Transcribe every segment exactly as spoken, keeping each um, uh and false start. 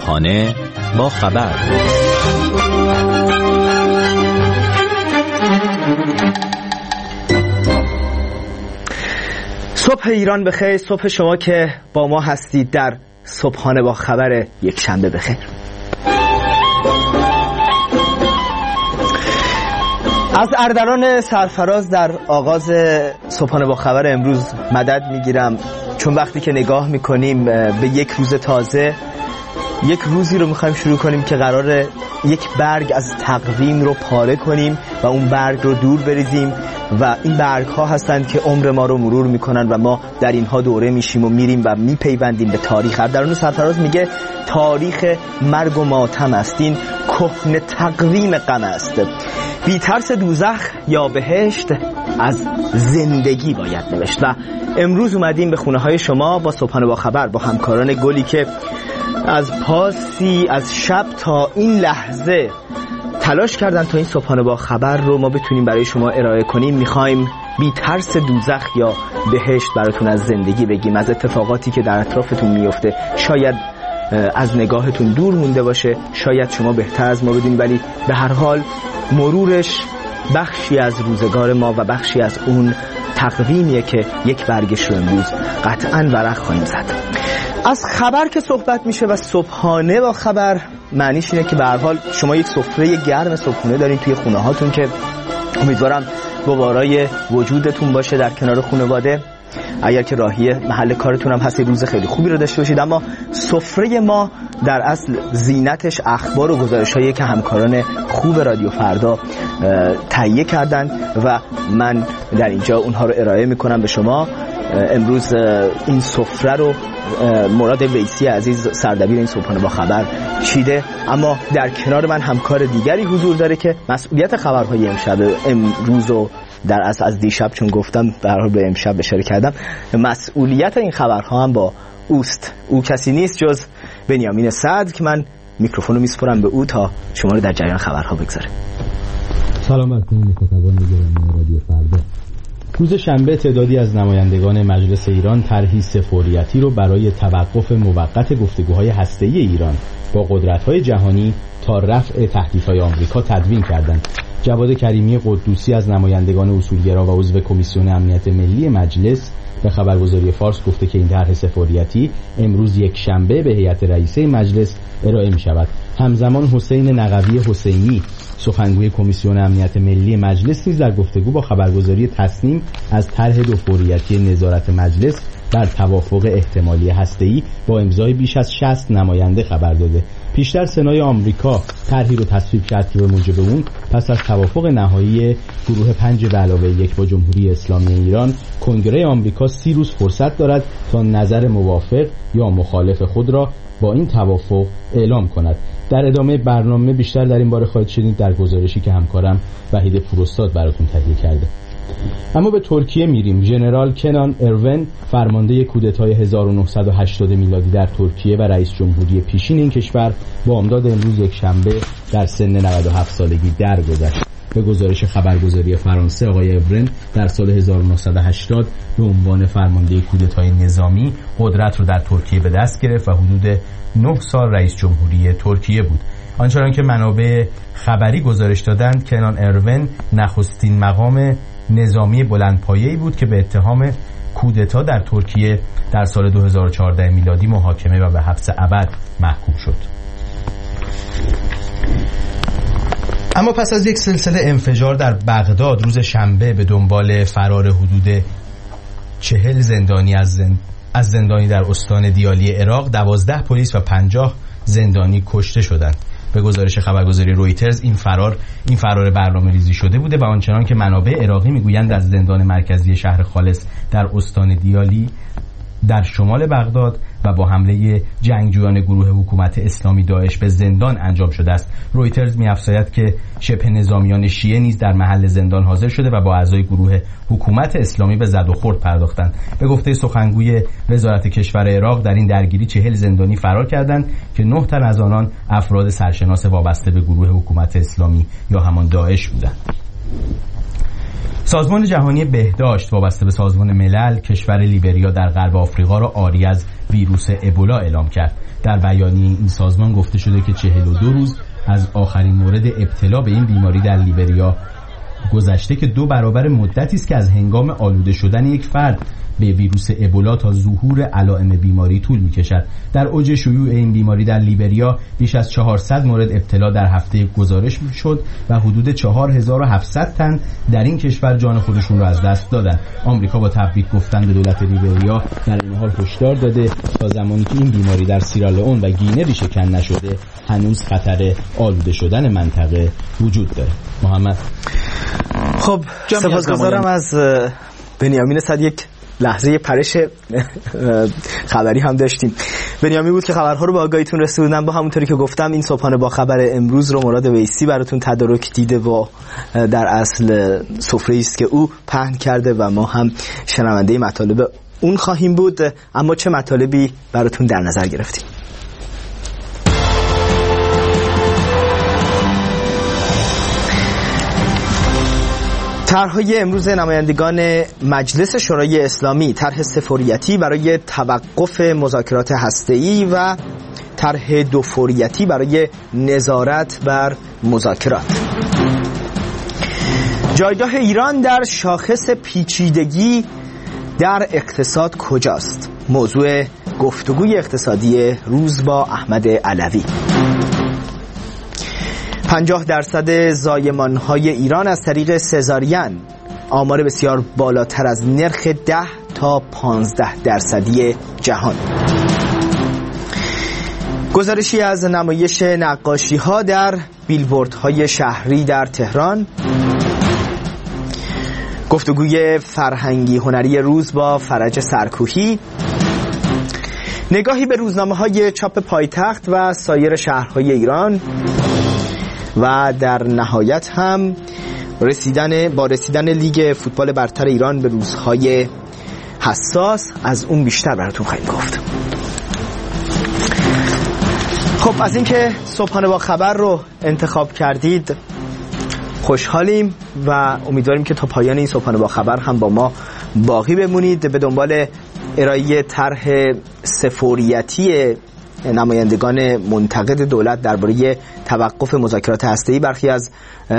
صبحانه با خبر. صبح ایران بخیر، صبح شما که با ما هستید در صبحانه با خبر یک شنبه بخیر. از اردران سرفراز در آغاز صبحانه با خبر امروز مدد میگیرم، چون وقتی که نگاه میکنیم به یک روز تازه، یک روزی رو میخوایم شروع کنیم که قراره یک برگ از تقویم رو پاره کنیم و اون برگ رو دور بریزیم و این برگ ها هستند که عمر ما رو مرور میکنن و ما در اینها دوره میشیم و میریم و میپیوندیم به تاریخ. اردران سرفراز میگه تاریخ مرگ و ماتم است، این کهنه تقویم غم است. بی ترس دوزخ یا بهشت از زندگی باید نوشت. و امروز اومدیم به خونه های شما با صبحانه با خبر، با همکاران گلی که از پاسی از شب تا این لحظه تلاش کردن تا این صبحانه با خبر رو ما بتونیم برای شما ارائه کنیم. میخوایم بی ترس دوزخ یا بهشت براتون از زندگی بگیم، از اتفاقاتی که در اطرافتون میفته. شاید از نگاهتون دور مونده باشه، شاید شما بهتر از ما بدونید، ولی به هر حال مرورش بخشی از روزگار ما و بخشی از اون تقویمیه که یک برگش رو امروز قطعاً ورق خواهیم زد. از خبر که صحبت میشه و صبحانه با خبر معنیش اینه که به هر حال شما یک سفره گرم صبحونه دارین توی خونه هاتون که امیدوارم گوارای وجودتون باشه در کنار خانواده. اگر که راهی محل کارتون هم هست روز خیلی خوبی رو داشته باشید. اما سفره ما در اصل زینتش اخبار و گزارش‌هایی که همکاران خوب رادیو فردا تهیه کردن و من در اینجا اونها رو ارائه میکنم به شما. امروز این سفره رو مراد ویسی عزیز سردبیر این صبحانه با خبر چیده، اما در کنار من همکار دیگری حضور داره که مسئولیت خبرهای امشب امروز و در اصل از دیشب، چون گفتم به هر حال به امشب اشاره کردم، مسئولیت این خبرها هم با اوست. او کسی نیست جز بنیامین صدر که من میکروفون رو میسپرم به او تا شما رو در جریان خبرها بگذاره. سلامت کنید مخاطبان گرامی رادیو فردا. روز شنبه تعدادی از نمایندگان مجلس ایران طرحی سه‌فوریتی رو برای توقف موقت گفتگوهای هسته‌ای ایران با قدرت‌های جهانی تا رفع تهدیدهای آمریکا تدوین کردند. جواد کریمی قدوسی از نمایندگان اصولگرا و عضو کمیسیون امنیت ملی مجلس به خبرگزاری فارس گفته که این طرح سه‌فوریتی امروز یک شنبه به هیئت رئیسه مجلس ارائه می‌شود. همزمان حسین نقوی حسینی سخنگوی کمیسیون امنیت ملی مجلس نیز در گفتگو با خبرگزاری تصنیم از طرح دو فوریتی نظارت مجلس بر توافق احتمالی هسته‌ای با امضای بیش از شصت نماینده خبر داده. پیشتر سنای آمریکا طرحی رو تصویب کرد که به موجب اون پس از توافق نهایی گروه پنج به علاوه یک با جمهوری اسلامی ایران، کنگره آمریکا سی روز فرصت دارد تا نظر موافق یا مخالف خود را با این توافق اعلام کند. در ادامه برنامه بیشتر در این باره خواهید شنید در گزارشی که همکارم وحید پوراستاد براتون تهیه کرده. اما به ترکیه میریم. ژنرال کنان اروین فرمانده کودتای هزار و نهصد و هشتاد میلادی در ترکیه و رئیس جمهوری پیشین این کشور با امداد امروز یک شنبه در سن نود و هفت سالگی درگذشت. به گزارش خبرگزاری فرانسه آقای اورن در سال هزار و نهصد و هشتاد به عنوان فرمانده کودتای نظامی قدرت رو در ترکیه به دست گرفت و حدود نه سال رئیس جمهوری ترکیه بود. آنچنان که منابع خبری گزارش دادند کنان اروین نخستین مقام نظامی بلندپایه‌ای بود که به اتهام کودتا در ترکیه در سال دو هزار و چهارده میلادی محاکمه و به حبس ابد محکوم شد. اما پس از یک سلسله انفجار در بغداد روز شنبه به دنبال فرار حدود چهل زندانی از, زند... از زندانی در استان دیالی عراق، دوازده پلیس و پنجاه زندانی کشته شدند. به گزارش خبرگزاری رویترز این فرار این فرار برنامه‌ریزی شده بوده و آنچنان که منابع عراقی میگویند از زندان مرکزی شهر خالص در استان دیالی در شمال بغداد و با حمله جنگجویان گروه حکومت اسلامی داعش به زندان انجام شده است. رویترز می‌افزاید که شبه نظامیان شیعه نیز در محل زندان حاضر شده و با اعضای گروه حکومت اسلامی به زد و خورد پرداختند. به گفته سخنگوی وزارت کشور عراق در این درگیری چهل زندانی فرار کردند که نه تن از آنان افراد سرشناس وابسته به گروه حکومت اسلامی یا همان داعش بودند. سازمان جهانی بهداشت وابسته به سازمان ملل کشور لیبریا در غرب آفریقا را عاری از ویروس ابولا اعلام کرد. در بیانیه این سازمان گفته شده که چهل و دو روز از آخرین مورد ابتلا به این بیماری در لیبریا گذشته که دو برابر مدتی است که از هنگام آلوده شدن یک فرد به ویروس ابولا تا ظهور علائم بیماری طول می‌کشد. در اوج شیوع این بیماری در لیبریا بیش از چهارصد مورد ابتلا در هفته گزارش شد و حدود چهار هزار و هفتصد تن در این کشور جان خودشون را از دست دادند. آمریکا با تبریک گفتن به دولت لیبریا در این حال هشدار داده تا زمانی که این بیماری در سیرالئون و گینه ریشه‌کن نشده هنوز خطر آلوده شدن منطقه وجود داره. محمد خب سپاسگزارم از بنیامین صد. یک لحظه پرش خبری هم داشتیم. بنیامین بود که خبرها رو به آگاهیتون رسوندن. با همونطوری که گفتم این صبحانه با خبر امروز رو مراد ویسی براتون تدارک دیده و در اصل سفره‌ای است که او پهن کرده و ما هم شنونده مطالب اون خواهیم بود. اما چه مطالبی براتون در نظر گرفتیم؟ طرح‌های امروز نمایندگان مجلس شورای اسلامی، طرح سه‌فوریتی برای توقف مذاکرات هسته‌ای و طرح دوفوریتی برای نظارت بر مذاکرات. جایگاه ایران در شاخص پیچیدگی در اقتصاد کجاست؟ موضوع گفتگوی اقتصادی روز با احمد علوی. پنجاه درصد زایمان‌های ایران از طریق سزارین، آمار بسیار بالاتر از نرخ ده تا پانزده درصدی جهان. گزارشی از نمایش نقاشی‌ها در بیلبوردهای شهری در تهران. گفتگوی فرهنگی هنری روز با فرج سرکوهی. نگاهی به روزنامه‌های چاپ پایتخت و سایر شهرهای ایران. و در نهایت هم رسیدن با رسیدن لیگ فوتبال برتر ایران به روزهای حساس از اون بیشتر براتون خواهیم گفت. خب از اینکه صبحانه با خبر رو انتخاب کردید خوشحالیم و امیدواریم که تا پایان این صبحانه با خبر هم با ما باقی بمونید. به دنبال ارائه طرح سه‌فوریتی نمایندگان منتقد دولت درباره توقف مذاکرات هسته‌ای، برخی از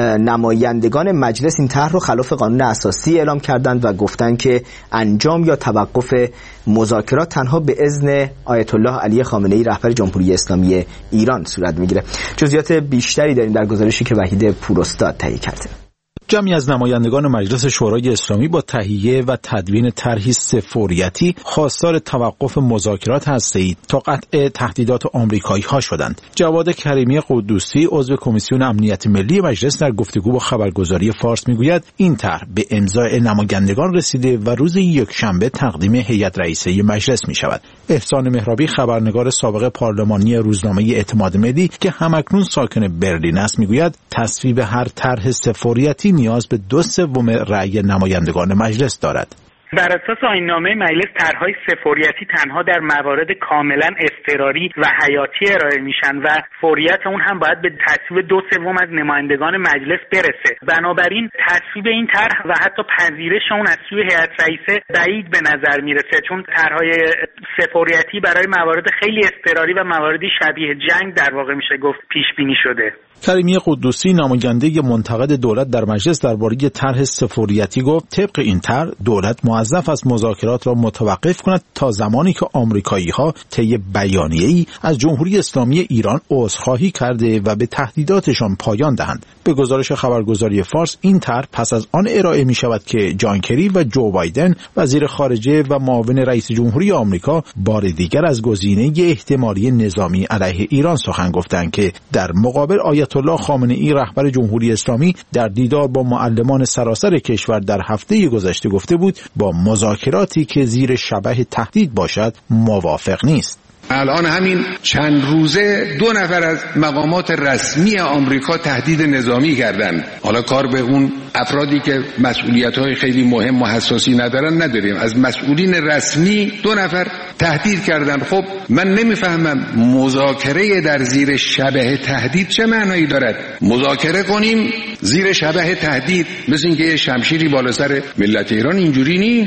نمایندگان مجلس این طرح رو خلاف قانون اساسی اعلام کردند و گفتند که انجام یا توقف مذاکرات تنها به اذن آیت الله علی خامنه‌ای رهبر جمهوری اسلامی ایران صورت میگیره. جزئیات بیشتری داریم در گزارشی که وحید پوراستاد تهیه کرده. جمعی از نمایندگان مجلس شورای اسلامی با تهیه و تدوین طرحی سه‌فوریتی خواستار توقف مذاکرات هسته‌ای تا قطع تهدیدات آمریکایی‌ها شدند. جواد کریمی قدوسی عضو کمیسیون امنیت ملی مجلس در گفتگو با خبرگزاری فارس میگوید این طرح به امضای نمایندگان رسیده و روز یکشنبه تقدیم هیئت رئیسه مجلس می‌شود. احسان مهرابی خبرنگار سابق پارلمانی روزنامه اعتماد ملی که همکنون ساکن برلین است میگوید تصویب هر طرح سه‌فوریتی نیاز به دو سوم رأی نمایندگان مجلس دارد. بر اساس آیین‌نامه مجلس طرح‌های سه‌فوریتی تنها در موارد کاملا اضطراری و حیاتی ارائه میشن و فوریت اون هم باید به تصویب دو سوم از نمایندگان مجلس برسه. بنابراین تصویب این طرح و حتی پذیرش اون از سوی هیئت رئیسه بعید به نظر میرسه، چون طرح‌های سه‌فوریتی برای موارد خیلی اضطراری و مواردی شبیه جنگ در واقع میشه گفت پیش بینی شده. کریمی قدوسی نماینده منتقد دولت در مجلس درباره طرح سه‌فوریتی گفت طبق این طرح دولت موظف است مذاکرات را متوقف کند تا زمانی که آمریکایی‌ها طی بیانیه‌ای از جمهوری اسلامی ایران عذرخواهی کرده و به تهدیداتشان پایان دهند. به گزارش خبرگزاری فارس این طرح پس از آن ارائه می شود که جان کری و جو بایدن وزیر خارجه و معاون رئیس جمهوری آمریکا بار دیگر از گزینه احتمالی نظامی علیه ایران سخن گفتند که در مقابل آیت الله خامنه‌ای رهبر جمهوری اسلامی در دیدار با معلمان سراسر کشور در هفته گذشته گفته بود با مذاکراتی که زیر شبح تهدید باشد موافق نیست. الان همین چند روزه دو نفر از مقامات رسمی آمریکا تهدید نظامی کردن. حالا کار به اون افرادی که مسئولیت‌های خیلی مهم و حساسی ندارن نداریم. از مسئولین رسمی دو نفر تهدید کردن. خب من نمیفهمم مذاکره در زیر شبح تهدید چه معنایی دارد؟ مذاکره کنیم زیر شبح تهدید مثل اینکه یه شمشیری بالا سر ملت ایران، اینجوری نیست.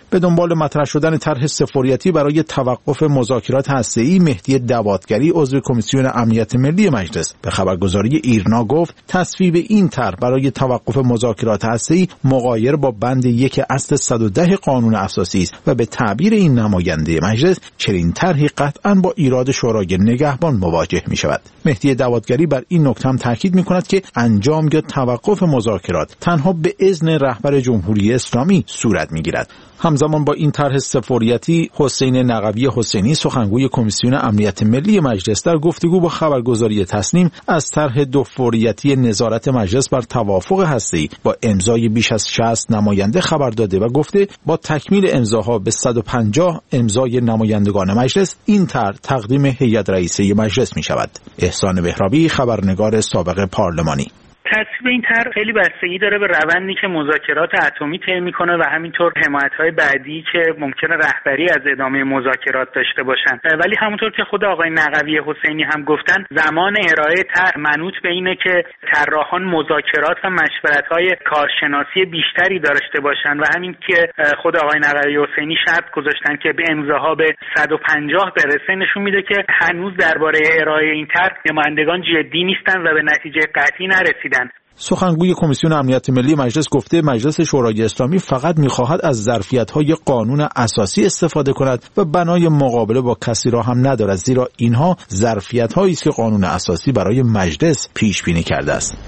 به دنبال مطرح شدن طرح سفارتی برای توقف مذاکرات هسته‌ای، مهدی دوادگری عضو کمیسیون امنیت ملی مجلس به خبرگزاری ایرنا گفت تصویب این طرح برای توقف مذاکرات هسته‌ای مغایر با بند یک اصل صد و ده قانون اساسی است و به تعبیر این نماینده مجلس چنین طرحی قطعاً با ایراد شورای نگهبان مواجه می شود. مهدی دوادگری بر این نکته هم تاکید می کند که انجام یا توقف مذاکرات تنها به اذن رهبر جمهوری اسلامی صورت می گیرد. همزمان با این طرح سفارتی، حسین نقوی حسینی سخنگوی کمیسیون امنیت ملی مجلس در گفتگو با خبرگزاری تصنیم از طرح دو فوریتی نظارت مجلس بر توافق هسته‌ای با امضای بیش از شصت نماینده خبر داده و گفته با تکمیل امضاها به صد و پنجاه امضای نمایندگان مجلس این طرح تقدیم هیئت رئیسه مجلس می شود. احسان بهرابی، خبرنگار سابق پارلمانی. تصویب این طرح خیلی بستگی داره به روندی که مذاکرات اتمی طی میکنه و همینطور حمایت‌های بعدی که ممکنه رهبری از ادامه مذاکرات داشته باشن. ولی همونطور که خود آقای نقوی حسینی هم گفتن، زمان ارائه طرح منوط به اینه که طراحان مذاکرات و مشورت‌های کارشناسی بیشتری داشته باشن و همین که خود آقای نقوی حسینی شرط گذاشتن که به امضاها به صد و پنجاه برسه نشون میده که هنوز درباره ارائه این طرح نمایندگان جدی نیستن و به نتیجه قطعی نرسیدن. سخنگوی کمیسیون امنیت ملی مجلس گفته مجلس شورای اسلامی فقط می‌خواهد از ظرفیت‌های قانون اساسی استفاده کند و بنای مقابله با کسی را هم ندارد، زیرا اینها ظرفیت‌هایی است که قانون اساسی برای مجلس پیش بینی کرده است.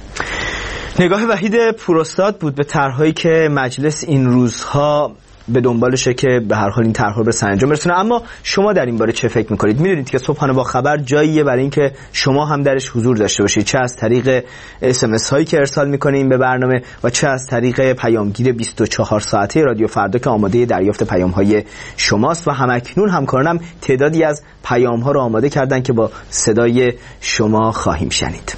نگاه وحید پوراستاد بود به طرح‌هایی که مجلس این روزها به دنبالشه که به هر حال این طرح‌ها به سرانجام برسونه. اما شما در این باره چه فکر می‌کنید؟ می‌دونید که صبحانه با خبر جاییه برای اینکه شما هم درش حضور داشته باشید، چه از طریق اس ام اس هایی که ارسال می‌کنیم به برنامه و چه از طریق پیامگیر بیست و چهار ساعته رادیو فردا که آماده دریافت پیام‌های شماست و همکنون همکارانم تعدادی از پیام‌ها رو آماده کردن که با صدای شما خواهیم شنید.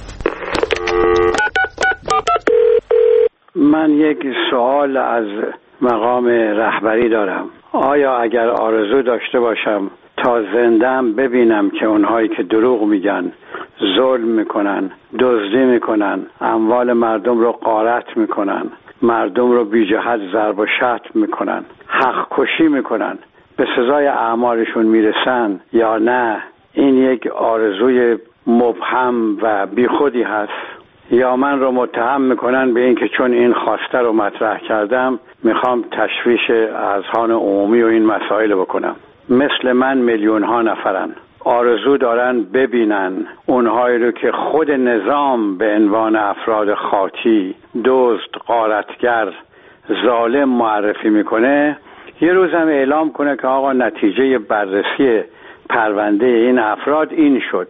من یک سوال از مقام رهبری دارم. آیا اگر آرزو داشته باشم تا زنده‌ام ببینم که اونهایی که دروغ میگن، ظلم میکنن، دزدی میکنن، اموال مردم رو غارت میکنن، مردم رو بی جهت ضرب و شتم میکنن، حق کشی میکنن، به سزای اعمالشون میرسن یا نه؟ این یک آرزوی مبهم و بیخودی هست یا من رو متهم میکنن به این که چون این خواسته رو مطرح کردم میخوام تشویش اذهان عمومی و این مسائل بکنم. مثل من میلیون ها نفرن آرزو دارن ببینن اونهایی رو که خود نظام به عنوان افراد خاطی، دزد، غارتگر، ظالم معرفی میکنه، یه روز هم اعلام کنه که آقا نتیجه بررسی پرونده این افراد این شد.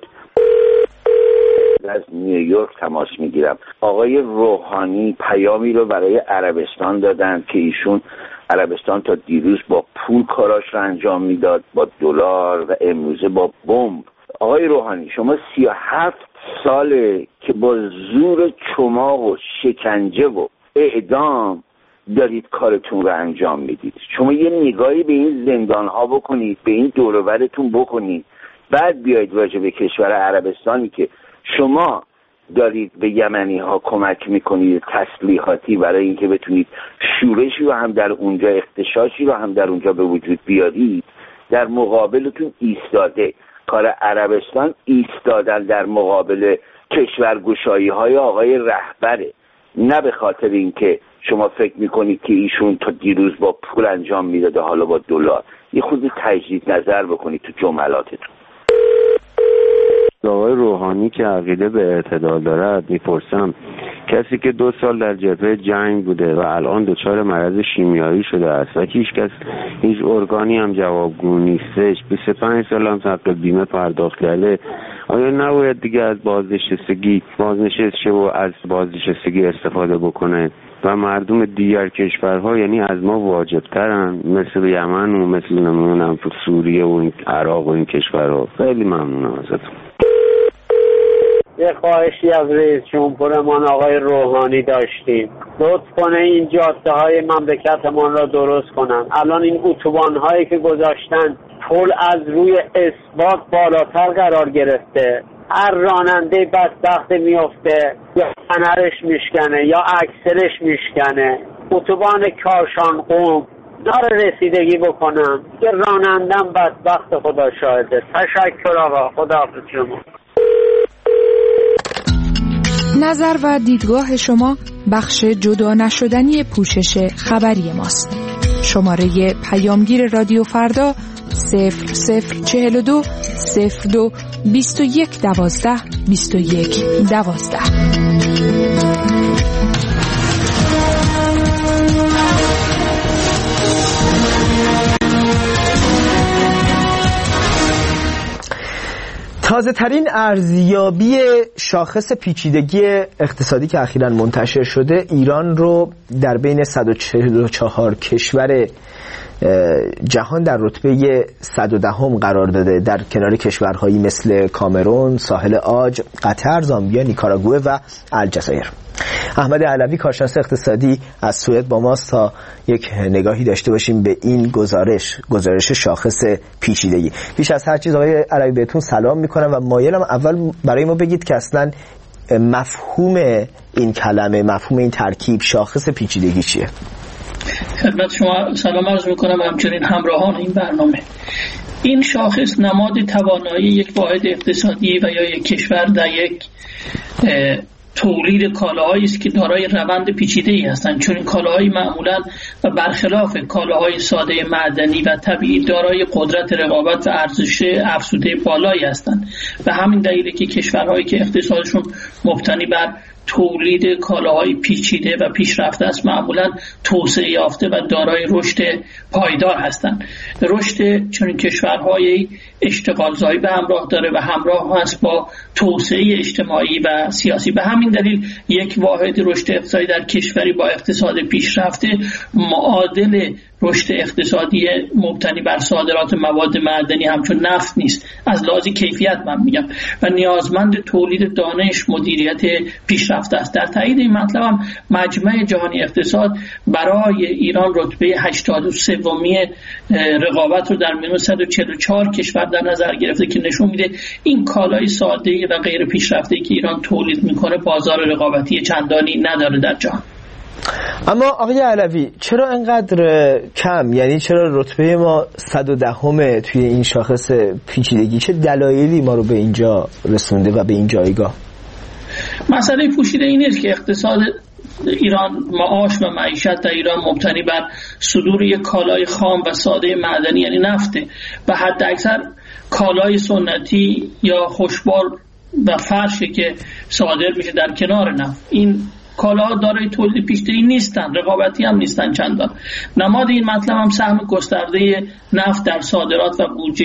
از نیویورک تماس میگیرم. آقای روحانی پیامی رو برای عربستان دادن که ایشون عربستان تا دیروز با پول کاراش رو انجام میداد، با دلار، و امروزه با بمب. آقای روحانی شما سی و هفت ساله که با زور چماق و شکنجه و اعدام دارید کارتون رو انجام میدید. شما یه نگاهی به این زندان ها بکنید، به این دور و برتون بکنید، بعد بیایید راجع به کشور عربستانی که شما دارید به یمنی ها کمک میکنید تسلیحاتی برای اینکه بتونید شورشی رو هم در اونجا، اختشاشی رو هم در اونجا به وجود بیارید، در مقابلتون ایستاده. کار عربستان ایستادن در مقابل کشورگشایی های آقای رهبره، نه به خاطر اینکه شما فکر میکنید که ایشون تا دیروز با پول انجام میداده حالا با دلار. یه خود تجدید نظر بکنید تو جملاتتون. آقای روحانی که عقیده به اعتدال دارد میپرسم، کسی که دو سال در جبهه جنگ بوده و الان دچار مرض شیمیایی شده است و هیچ کس، هیچ ارگانی هم جوابگو نیستش، بیست و پنج سال هم حق بیمه پرداخت کرده، آیا نباید دیگه از بازنشستگی بازنشسته شه و از بازنشستگی استفاده بکنه و مردم دیگر کشورها یعنی از ما واجبترن، مثل یمن و مثل نمیدونم سوریه و این عراق و این کشورها؟ خیلی ممنونم ازتون. یه خواهشی از رئیس جمهورمان آقای روحانی داشتیم، لطف کنه این جاده های مملکتمان را درست کنن. الان این اتوبان هایی که گذاشتن پل از روی اثبات بالاتر قرار گرفته، هر راننده بدبخت میفته یا فنرش میشکنه یا اکسلش میشکنه. اتوبان کاشان قم داره رسیدگی بکنم که رانندم بدبخت، خدا شاهده. تشکر آقا، خدا حافظ شما. نظر و دیدگاه شما بخش جدا نشدنی پوشش خبری ماست. شماره پیامگیر رادیو فردا صفر صفر چهل و دو صفر دو بیست و یک دوازده بیست و یک دوازده. تازه ترین ارزیابی شاخص پیچیدگی اقتصادی که اخیراً منتشر شده ایران رو در بین صد و چهل و چهار کشور جهان در رتبه صد و دهم قرار داده، در کنار کشورهایی مثل کامرون، ساحل عاج، قطر، زامبیا، نیکاراگوئه و الجزایر. احمد علوی کارشناس اقتصادی از سوئد با ماست تا یک نگاهی داشته باشیم به این گزارش گزارش شاخص پیچیدگی. پیش از هر چیز آقای علوی بهتون سلام میکنم و مایلم اول برای ما بگید که اصلا مفهوم این کلمه، مفهوم این ترکیب شاخص پیچیدگی چیه؟ خدمت شما سلام عرض میکنم و همچنین همراهان این برنامه. این شاخص نماد توانایی یک واحد اقتصادی و یا یک کشور در یک تولید کالاهایی است که دارای روند پیچیده‌ای هستند، چون این کالاهای معمولاً و برخلاف کالاهای ساده معدنی و طبیعی دارای قدرت رقابت و ارزش افزوده بالایی هستند. به همین دلیله که کشورهایی که اقتصادشون مبتنی بر تولید کالاهای پیچیده و پیشرفته است معمولاً توسعه یافته و دارای رشد پایدار هستند. رشد چنین کشورهای اشتغال زایی به همراه داره و همراه هست با توسعه اجتماعی و سیاسی. به همین دلیل یک واحد رشد اقتصادی در کشوری با اقتصاد پیشرفته معادل رشد اقتصادی مبتنی بر صادرات مواد معدنی همچون نفت نیست، از لحاظ کیفیت من میگم، و نیازمند تولید دانش مدیریت پیشرفته است. در تایید این مطلب هم مجمع جهانی اقتصاد برای ایران رتبه هشتاد و سومی رقابت رو در میان صد و چهل و چهار کشور در نظر گرفته که نشون میده این کالای ساده و غیر پیشرفته‌ای که ایران تولید میکنه بازار رقابتی چندانی نداره در جهان. اما آقای علوی چرا انقدر کم؟ یعنی چرا رتبه ما صد و دهم توی این شاخص پیچیدگی؟ چه دلایلی ما رو به اینجا رسونده و به این جایگاه؟ مسئله پوشیده این است که اقتصاد ایران، معاش و معیشت در ایران مبتنی بر صدور یک کالای خام و ساده معدنی یعنی نفته و حد اکثر کالای سنتی یا خوشبار و فرشی که صادر میشه در کنار نفت. این کالاها دارای تولید پیشرفته نیستن، رقابتی هم نیستن چندان. نماد این مطلب هم سهم گسترده نفت در صادرات و بودجه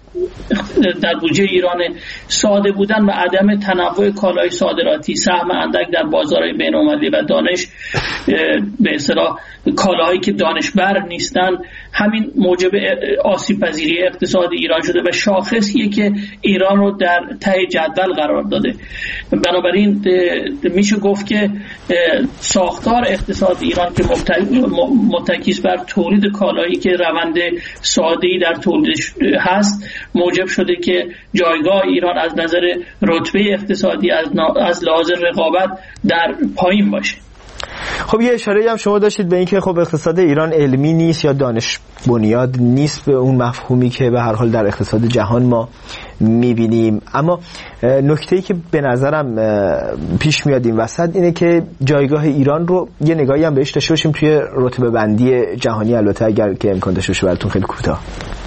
در بودجه ایران ساده بودن و عدم تنوع کالای صادراتی، سهم اندک در بازارهای بین‌المللی و دانش به اصطلاح کالاهایی که دانشبر نیستن، همین موجب آسیب پذیری اقتصاد ایران شده و شاخصیه که ایران رو در ته جدول قرار داده. بنابراین میشه گفت که ساختار اقتصاد ایران که متکی بر تولید کالایی که روند ساده‌ای در تولید هست موجب شده که جایگاه ایران از نظر رتبه اقتصادی از لحاظ رقابت در پایین باشه. خب یه اشاره هم شما داشتید به اینکه خب اقتصاد ایران علمی نیست یا دانش بنیاد نیست به اون مفهومی که به هر حال در اقتصاد جهان ما میبینیم. اما نکته‌ای که به نظرم پیش میاد این وسط اینه که جایگاه ایران رو یه نگاهی هم بهش داشته باشیم توی رتبه بندی جهانی، البته اگر که امکان داشته باشه براتون خیلی کوتاه.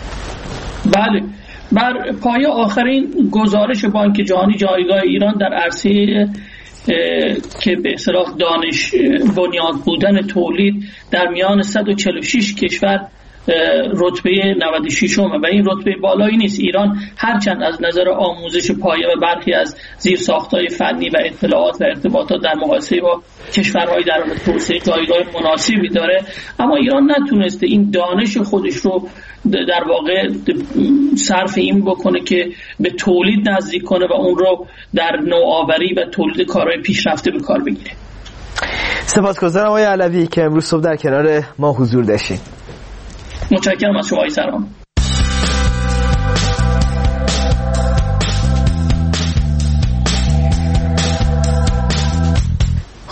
بله، بر پایه آخرین گزارش بانک جهانی جایگاه ایران در عرصه که به اصطلاح دانش بنیاد بودن تولید در میان صد و چهل و شش کشور رتبه نود و شش و این رتبه بالایی نیست. ایران هرچند از نظر آموزش پایه و برخی از زیرساخت‌های فنی و اطلاعات و ارتباطات در مقایسه با کشورهای در حال توسعه جایگاه مناسبی داره، اما ایران نتونسته این دانش خودش رو در واقع صرف این بکنه که به تولید نزدیک کنه و اون رو در نوآوری و تولید کارهای پیشرفته به کار بگیره. سپاسگزارم آقای علوی که امروز صبح در کنار ما حضور داشتید. متشکرم از شما ای سلام.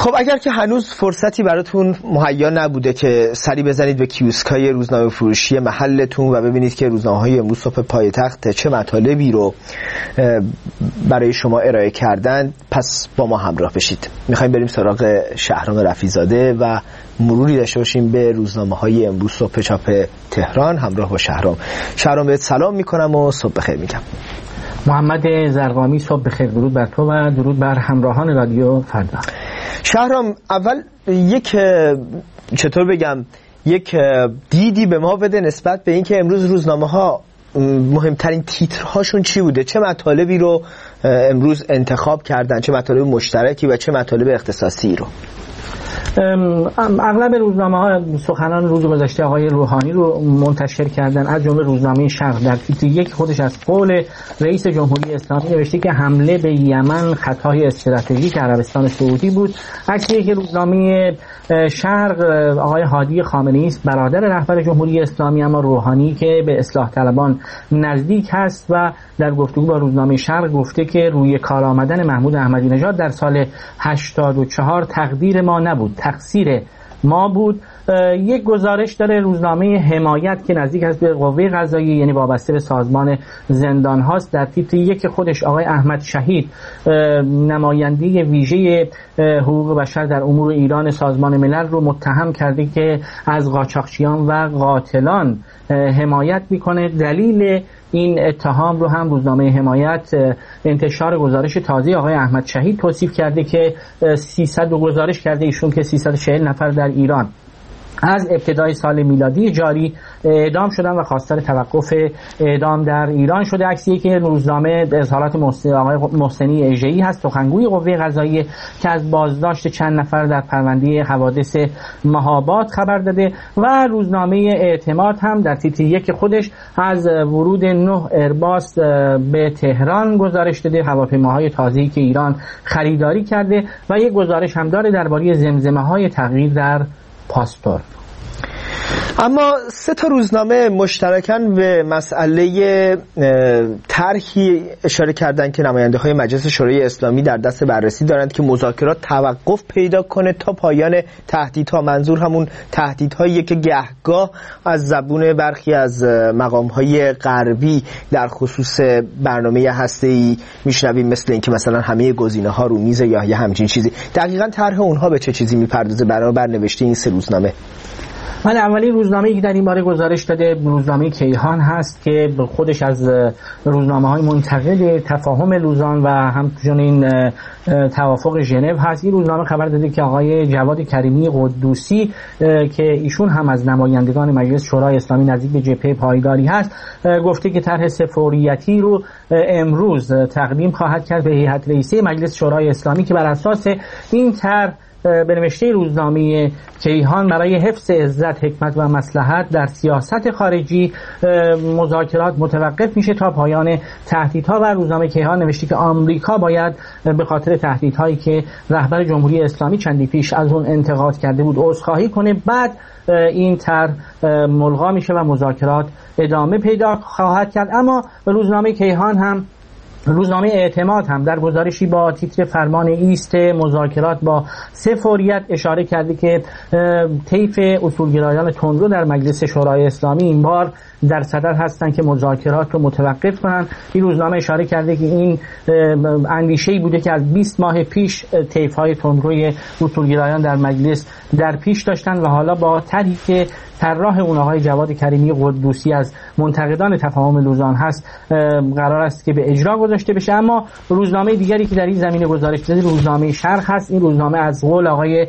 خب اگر که هنوز فرصتی براتون مهیا نبوده که سری بزنید به کیوسکای روزنامه فروشی محلتون و ببینید که روزنامه‌های امروز صبح پایتخت چه مطالبی رو برای شما ارائه کردن، پس با ما همراه بشید. میخوایم بریم سراغ شهرام رفیع‌زاده و مروری داشته باشیم به روزنامه‌های امروز صبح چاپ تهران همراه با شهرام. شهرام بهت سلام میکنم و صبح بخیر میگم. محمد زرقامی، صبح بخیر. درود بر تو و درود بر همراهان رادیو فردا. شهرام، اول یک چطور بگم یک دیدی به ما بده نسبت به اینکه امروز روزنامه ها مهمترین تیترهاشون چی بوده، چه مطالبی رو امروز انتخاب کردن، چه مطالب مشترکی و چه مطالب اختصاصی رو. اغلب روزنامه ها سخنان روز گذشته آقای روحانی رو منتشر کردن، از جمله روزنامه شرق در تیتر یک خودش از قول رئیس جمهوری اسلامی نوشته که حمله به یمن خطای استراتژیک عربستان سعودی بود. عکسی که روزنامه شرق آقای هادی خامنه‌ای است، برادر رهبر جمهوری اسلامی اما روحانی که به اصلاح طلبان نزدیک هست و در گفتگو با روزنامه شرق گفته که روی کار آمدن محمود احمدی نژاد در سال هشتاد و چهار تقدیر ما نبود، تقصیر ما بود. یک گزارش داره روزنامه حمایت که نزدیک است به قوه قضاییه، یعنی وابسته به سازمان زندان هاست، در تیتر یک خودش آقای احمد شهید، نماینده ویژه حقوق بشر در امور ایران سازمان ملل رو متهم کرده که از قاچاقچیان و قاتلان حمایت میکنه. دلیل این اتهام رو هم روزنامه حمایت انتشار گزارش تازه آقای احمد شهید توصیف کرده که سیصد گزارش کرده ایشون که سیصد و چهل نفر در ایران از ابتدای سال میلادی جاری اعدام شدن و خواستار توقف اعدام در ایران شده. عکسی که روزنامه اظهارات آقای محسنی اژه‌ای هست، سخنگوی قوه قضاییه، که از بازداشت چند نفر در پرونده حوادث مهاباد خبر داده و روزنامه اعتماد هم در تیتر یک خودش از ورود نه ایرباس به تهران گزارش داده، هواپیماهای تازه‌ای که ایران خریداری کرده و یک گزارش هم داره درباره زمزمه‌های تغییر در پاسپورت. اما سه تا روزنامه مشترکاً به مسئله طرحی اشاره کردن که نماینده های مجلس شورای اسلامی در دست بررسی دارند که مذاکرات توقف پیدا کنه تا پایان تهدیدها. منظور همون تهدیدهایی که گهگاه از زبون برخی از مقامهای غربی در خصوص برنامه هسته‌ای میشنویم، مثل اینکه مثلا همه گزینه‌ها رو میز یا یه همچین چیزی. دقیقاً طرح اونها به چه چیزی میپردازه برابر نوشته این سه روزنامه؟ من اولی روزنامه‌ای که در این باره گزارش داده روزنامه کیهان هست که خودش از روزنامه‌های منتقد تفاهم لوزان و همچنین توافق ژنو هست. این روزنامه خبر داده که آقای جواد کریمی قدوسی که ایشون هم از نمایندگان مجلس شورای اسلامی نزدیک به جبهه پایداری هست، گفته که طرح سفوریتی رو امروز تقدیم خواهد کرد به هیئت رئیسه مجلس شورای اسلامی که بر اساس این طرح به نوشته روزنامه کیهان برای حفظ عزت، حکمت و مصلحت در سیاست خارجی مذاکرات متوقف میشه تا پایان تهدیدها. و روزنامه کیهان نوشته که آمریکا باید به خاطر تهدیدهایی که رهبر جمهوری اسلامی چندی پیش از اون انتقاد کرده بود عذرخواهی کنه، بعد این طرح ملغا میشه و مذاکرات ادامه پیدا خواهد کرد. اما روزنامه کیهان هم روزنامه اعتماد هم در گزارشی با تیتر فرمان ایست مذاکرات با سه فوریت اشاره کرده که طیف اصولگرایان تندرو در مجلس شورای اسلامی این بار در صدر هستند که مذاکرات رو متوقف کنن. این روزنامه اشاره کرده که این اندیشه‌ای بوده که از بیست ماه پیش طیف‌های تندروی اصولگرایان در مجلس در پیش داشتن و حالا با طرحی که طراح اون آقای جواد کریمی قدوسی از منتقدان تفاهم لوزان هست قرار است که به اجرا گذاشته بشه. اما روزنامه دیگری که در این زمینه گزارش داده روزنامه شرق هست. این روزنامه از قول آقای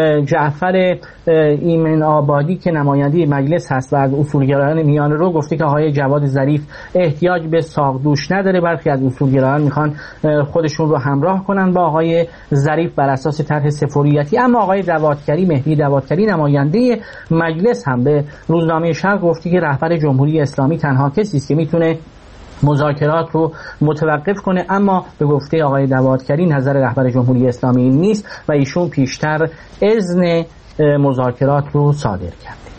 جعفر ایمن آبادی که نماینده مجلس هست و از اصولگرایان میان رو گفته که آقای جواد ظریف احتیاج به ساقدوش نداره، برخی از اصولگرایان میخوان خودشون رو همراه کنن با آقای ظریف بر اساس طرح سفوریتی. اما آقای دوادکری، مهدی دوادکری، نماینده مجلس هم به روزنامه شرق گفته که رهبر جمهوری اسلامی تنها کسی است که میتونه مذاکرات رو متوقف کنه. اما به گفته آقای دوادکری نظر رهبر جمهوری اسلامی این نیست و ایشون پیشتر اذن مذاکرات رو صادر کرده.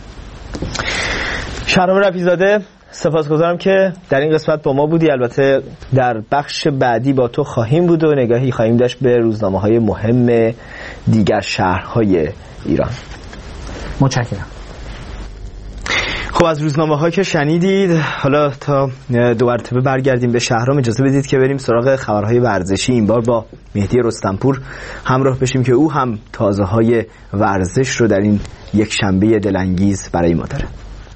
شهرام رفیع‌زاده، سپاسگزارم که در این قسمت با ما بودی. البته در بخش بعدی با تو خواهیم بود و نگاهی خواهیم داشت به روزنامه‌های مهم دیگر شهرهای ایران. متشکرم. خب از روزنامه ها که شنیدید، حالا تا دو مرتبه برگردیم به شهرام، اجازه بدید که بریم سراغ خبرهای ورزشی. این بار با مهدی رستمپور همراه بشیم که او هم تازه های ورزش رو در این یک شنبه دلانگیز برای ما داره.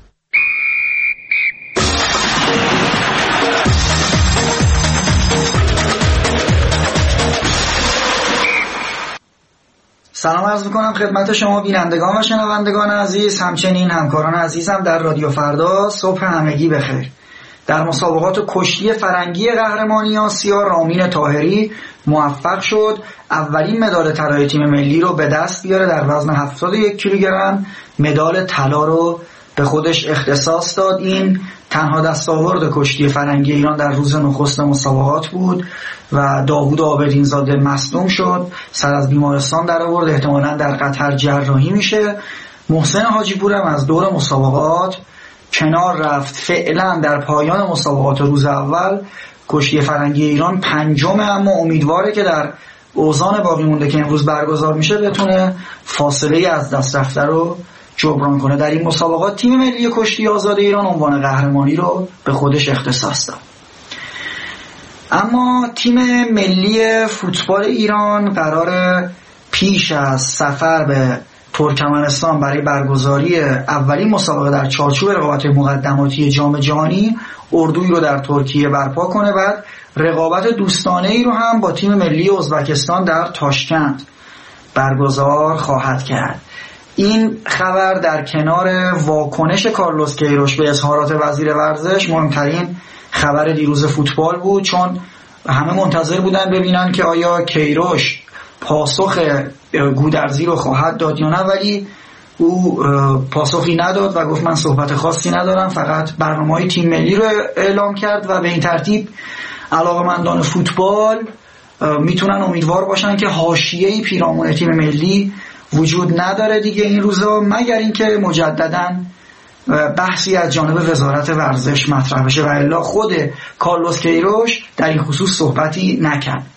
سلام عرض میکنم خدمت شما بینندگان و شنوندگان عزیز، همچنین همکاران عزیزم در رادیو فردا. صبح همگی بخیر. در مسابقات کشتی فرنگی قهرمانی آسیا رامین طاهری موفق شد اولین مدال طلای تیم ملی رو به دست بیاره. در وزن هفتاد و یک کیلوگرم مدال طلا رو به خودش اختصاص داد. این تنها دستاورد کشتی فرنگی ایران در روز نخست مسابقات بود و داوود آبدینزاده مصدوم شد، سر از بیمارستان در آورد، احتمالاً در قطر جراحی میشه. محسن حاجی پور هم از دور مسابقات کنار رفت. فعلا در پایان مسابقات روز اول کشتی فرنگی ایران پنجمه، اما امیدواره که در اوزان باقی مونده که امروز برگزار میشه بتونه فاصله از دست رفته رو جبران کنه. در این مسابقات تیم ملی کشتی آزاد ایران عنوان قهرمانی رو به خودش اختصاص داد. اما تیم ملی فوتبال ایران قرار پیش از سفر به ترکمنستان برای برگزاری اولین مسابقه در چارچوب رقابت مقدماتی جام جهانی اردویی رو در ترکیه برپا کنه. بعد رقابت دوستانه ای رو هم با تیم ملی ازبکستان در تاشکند برگزار خواهد کرد. این خبر در کنار واکنش کارلوس کیروش به اظهارات وزیر ورزش مهمترین خبر دیروز فوتبال بود، چون همه منتظر بودن ببینن که آیا کیروش پاسخ گودرزی رو خواهد داد یا نه، ولی او پاسخی نداد و گفت من صحبت خاصی ندارم، فقط برنامه‌های تیم ملی رو اعلام کرد و به این ترتیب علاقه‌مندان فوتبال میتونن امیدوار باشن که حاشیه‌ای پیرامون تیم ملی وجود نداره دیگه این روزا، مگر اینکه مجدداً بحثی از جانب وزارت ورزش مطرح بشه و الا خود کارلوس کیروش در این خصوص صحبتی نکرد.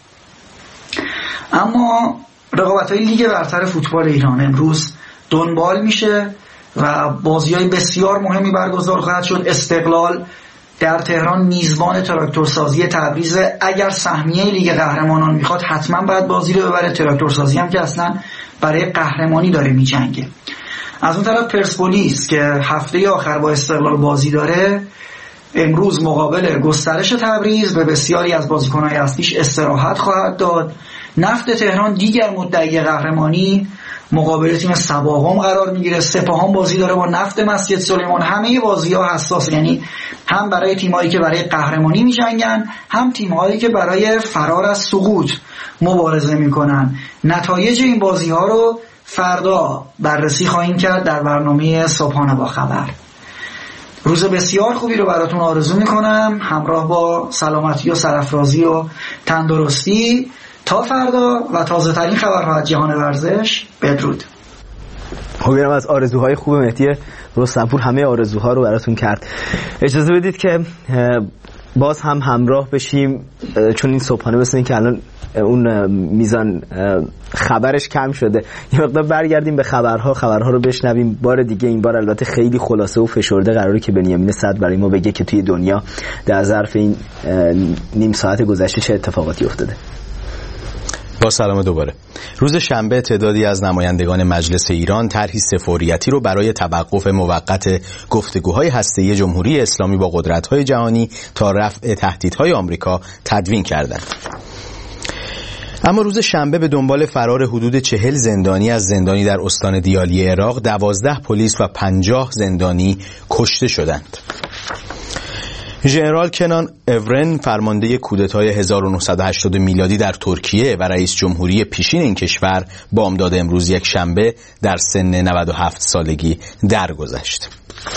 اما رقابت‌های لیگ برتر فوتبال ایران امروز دنبال میشه و بازی‌های بسیار مهمی برگزار خواهد شد. استقلال در تهران میزبان تراکتورسازی تبریز. اگر سهمیه لیگ قهرمانان میخواد حتما باید بازی رو ببره. تراکتورسازی هم که اصلا برای قهرمانی داره میجنگه. از اون طرف پرسپولیس که هفته آخر با استقلال بازی داره امروز مقابل گسترش تبریز به بسیاری از بازیکن‌های اصلیش استراحت خواهد داد. نفت تهران دیگر مدعی قهرمانی مقابل تیم سباهام قرار میگیره. سپاهان بازی داره با نفت مسجد سلیمان. همه بازی‌ها حساس، یعنی هم برای تیمایی که برای قهرمانی میجنگن، هم تیم‌هایی که برای فرار از سقوط مبارزه میکنن. نتایج این بازی‌ها رو فردا بررسی خواهیم کرد در برنامه صبحانه با خبر. روز بسیار خوبی رو براتون آرزو میکنم، همراه با سلامتی و سرافرازی و تندرستی. تا فردا و تازه ترین خبرها از جهان ورزش، بدرود. خوبیرم از آرزوهای خوب مهدی رستمپور همه آرزوها رو براتون کرد. اجازه بدید که باز هم همراه بشیم، چون این صبحانه مثل این که الان اون میزان خبرش کم شده، یه مقدار برگردیم به خبرها خبرها رو بشنویم. بار دیگه این بار البته خیلی خلاصه و فشرده قراره که بنیامین صدر برای ما بگه که توی دنیا در ظرف این نیم ساعت گذشته چه اتفاقاتی افتاده. با سلام دوباره. روز شنبه تعدادی از نمایندگان مجلس ایران طرحی سفاریتی رو برای توقف موقت گفتگوهای هسته‌ای جمهوری اسلامی با قدرت‌های جهانی تا رفع تهدیدهای آمریکا تدوین کردند. اما روز شنبه به دنبال فرار حدود چهل زندانی از زندانی در استان دیالی عراق، دوازده پلیس و پنجاه زندانی کشته شدند. ژنرال کنان اورن فرمانده کودتای هزار و نهصد و هشتاد میلادی در ترکیه و رئیس جمهوری پیشین این کشور بامداد امروز یک شنبه در سن نود و هفت سالگی درگذشت.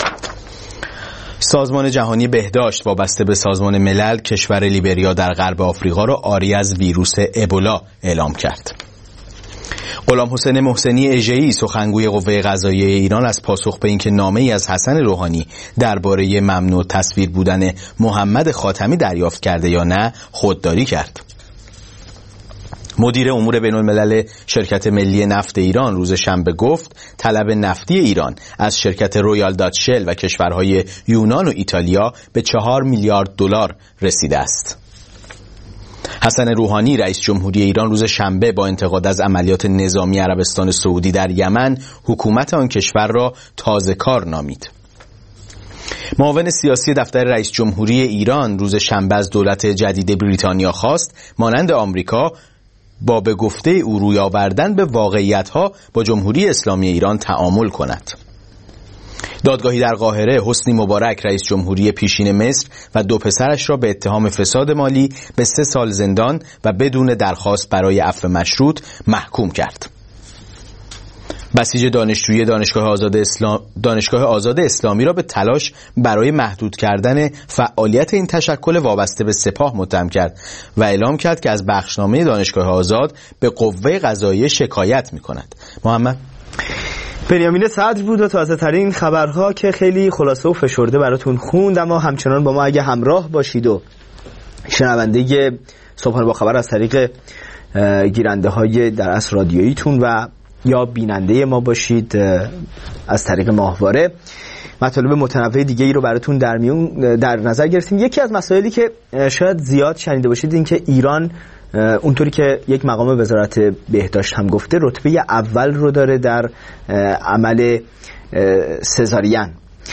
سازمان جهانی بهداشت وابسته به سازمان ملل کشور لیبریا در غرب آفریقا را عاری از ویروس ابولا اعلام کرد. غلام حسین محسنی اژه‌ای سخنگوی قوه قضاییه ایران از پاسخ به اینکه نامه‌ای از حسن روحانی درباره ممنوع تصویر بودن محمد خاتمی دریافت کرده یا نه خودداری کرد. مدیر امور بین الملل شرکت ملی نفت ایران روز شنبه گفت طلب نفتی ایران از شرکت رویال داچ شل و کشورهای یونان و ایتالیا به چهار میلیارد دلار رسیده است. حسن روحانی رئیس جمهوری ایران روز شنبه با انتقاد از عملیات نظامی عربستان سعودی در یمن حکومت آن کشور را تازه‌کار نامید. معاون سیاسی دفتر رئیس جمهوری ایران روز شنبه از دولت جدید بریتانیا خواست مانند آمریکا با به گفته او روی آوردن به واقعیت‌ها با جمهوری اسلامی ایران تعامل کند. دادگاهی در قاهره حسنی مبارک رئیس جمهوری پیشین مصر و دو پسرش را به اتهام فساد مالی به سه سال زندان و بدون درخواست برای عفو مشروط محکوم کرد. بسیج دانشجویی دانشگاه آزاد اسلام دانشگاه آزاد اسلامی را به تلاش برای محدود کردن فعالیت این تشکل وابسته به سپاه متهم کرد و اعلام کرد که از بخشنامه دانشگاه آزاد به قوه قضاییه شکایت می‌کند. محمد بنیامین صدر بود و تازه ترین خبرها که خیلی خلاصه و فشرده براتون خوند، اما همچنان با ما اگه همراه باشید و شنونده صبحانه با خبر از طریق گیرنده های در اصل رادیوییتون و یا بیننده ما باشید از طریق ماهواره، مطالب متنوع دیگه ای رو براتون در میون در نظر گرفتیم. یکی از مسائلی که شاید زیاد شنیده باشید این که ایران اونطوری که یک مقام وزارت بهداشت هم گفته رتبه اول رو داره در عمل سزارین.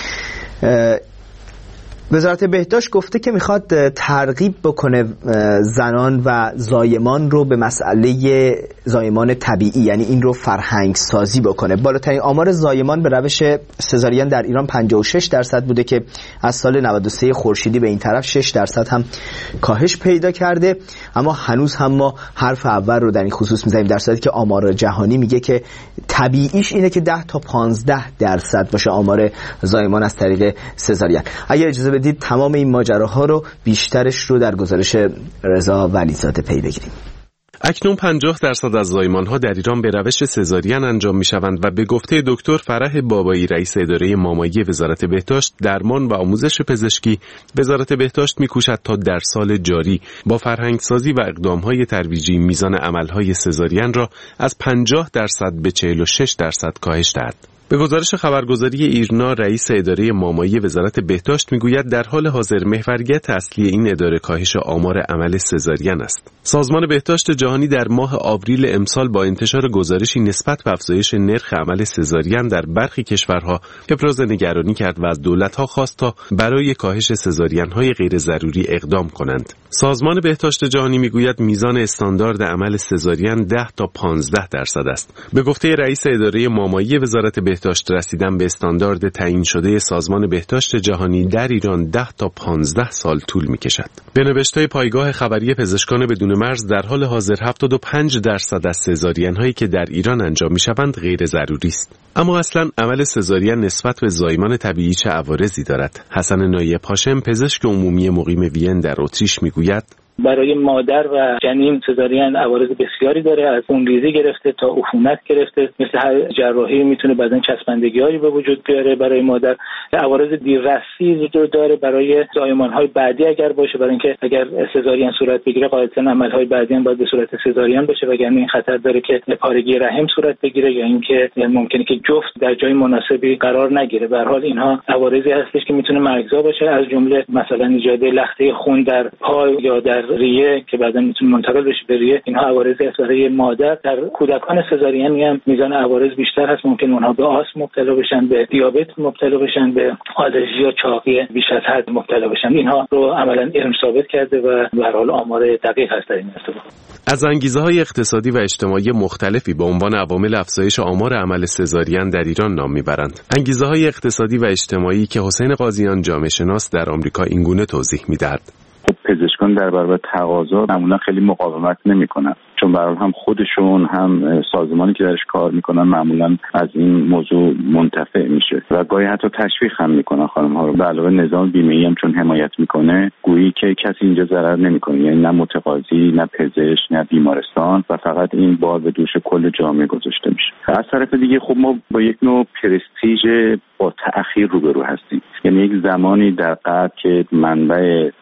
وزارت بهداشت گفته که میخواد ترغیب بکنه زنان و زایمان رو به مسئله زایمان طبیعی، یعنی این رو فرهنگ سازی بکنه. بالاترین آمار زایمان به روش سزارین در ایران پنجاه و شش درصد بوده که از سال نود و سه خورشیدی به این طرف شش درصد هم کاهش پیدا کرده، اما هنوز هم ما حرف اول رو در این خصوص میزنیم، در صورتی که آمار جهانی میگه که طبیعیش اینه که ده تا پانزده درصد باشه آمار زایمان از طریق سزارین. اگر اجازه بدید تمام این ماجراها رو بیشترش رو در گزارش رضا ولیزاده پی بگیریم. اکنون پنجاه درصد از زایمان‌ها در ایران به روش سزارین انجام می‌شوند و به گفته دکتر فرح بابایی رئیس اداره مامایی وزارت بهداشت، درمان و آموزش پزشکی، وزارت بهداشت می‌کوشد تا در سال جاری با فرهنگسازی و اقدام‌های ترویجی میزان عمل‌های سزارین را از پنجاه درصد به چهل و شش درصد کاهش دهد. به گزارش خبرگزاری ایرنا، رئیس اداره مامایی وزارت بهداشت میگوید در حال حاضر محوریت اصلی این اداره کاهش آمار عمل سزارین است. سازمان بهداشت جهانی در ماه آوریل امسال با انتشار گزارشی نسبت به افزایش نرخ عمل سزارین در برخی کشورها ابراز نگرانی کرد و از دولت‌ها خواست تا برای کاهش سزارین‌های غیر ضروری اقدام کنند. سازمان بهداشت جهانی میگوید میزان استاندارد عمل سزارین ده تا پانزده درصد است. به گفته رئیس اداره مامایی وزارت بهداشت، رسیدن به استاندارد تعیین شده سازمان بهداشت جهانی در ایران ده تا پانزده سال طول می‌کشد. به نوشته پایگاه خبری پزشکان بدون مرز، در حال حاضر هفتاد و پنج درصد از سزارین‌هایی که در ایران انجام می‌شوند غیر ضروری است. اما اصلا عمل سزارین نسبت به زایمان طبیعی چه عوارضی دارد؟ حسن نایب هاشم، پزشک عمومی مقیم وین در اتریش میگوید برای مادر و جنین سزارین عوارض بسیاری داره، از خونریزی گرفته تا عفونت گرفته، مثل هر جراحی میتونه بعدن چسبندگی‌هایی به وجود بیاره برای مادر. عوارض دیررسی داره برای زایمان‌های بعدی اگر باشه، برای اینکه اگر سزارین صورت بگیره قاعدتاً عمل‌های بعدی هم باید به صورت سزارین بشه، وگرنه این خطر داره که پارگی رحم صورت بگیره یا اینکه ممکنه که جفت در جای مناسبی قرار نگیره. به هر حال اینها عوارضی هستش که میتونه مرگزا باشه، از جمله مثلا ایجاد لخته خون در پای یا در ریه که بعدا میتونه منتقل بشه به ریه. اینها عوارضی است برای مادر. در کودکان سزارین هم میزان عوارض بیشتر هست، ممکن اونها به آسم مبتلا بشن، به دیابت مبتلا بشن، به آلرژی یا چاقی بیش از حد مبتلا بشن. اینها رو عملا علم ثابت کرده و به هر حال آمار دقیق هست در این رابطه. از انگیزه‌های اقتصادی و اجتماعی مختلفی به عنوان عوامل افزایش آمار عمل سزارین در ایران نام میبرند. انگیزه‌های اقتصادی و اجتماعی که حسین قاضیان جامعه شناس در آمریکا اینگونه توضیح می‌دهد. پزشکان در برابر تقاضا معمولا خیلی مقاومت نمی‌کنن، چون برای هم خودشون هم سازمانی که درش کار میکنن معمولا از این موضوع منتفع میشه و گاهی حتی تشویق هم میکنن خانم ها رو. به علاوه نظام بیمه‌ای هم چون حمایت میکنه، گویی که کسی اینجا ضرر نمیکنه، یعنی نه متقاضی، نه پزشک، نه بیمارستان، و فقط این بار به دوش کل جامعه گذاشته میشه. از طرف دیگه خب ما با یک نوع پرستیژ با تأخیر روبرو هستیم. یعنی یک زمانی در قبل که منبع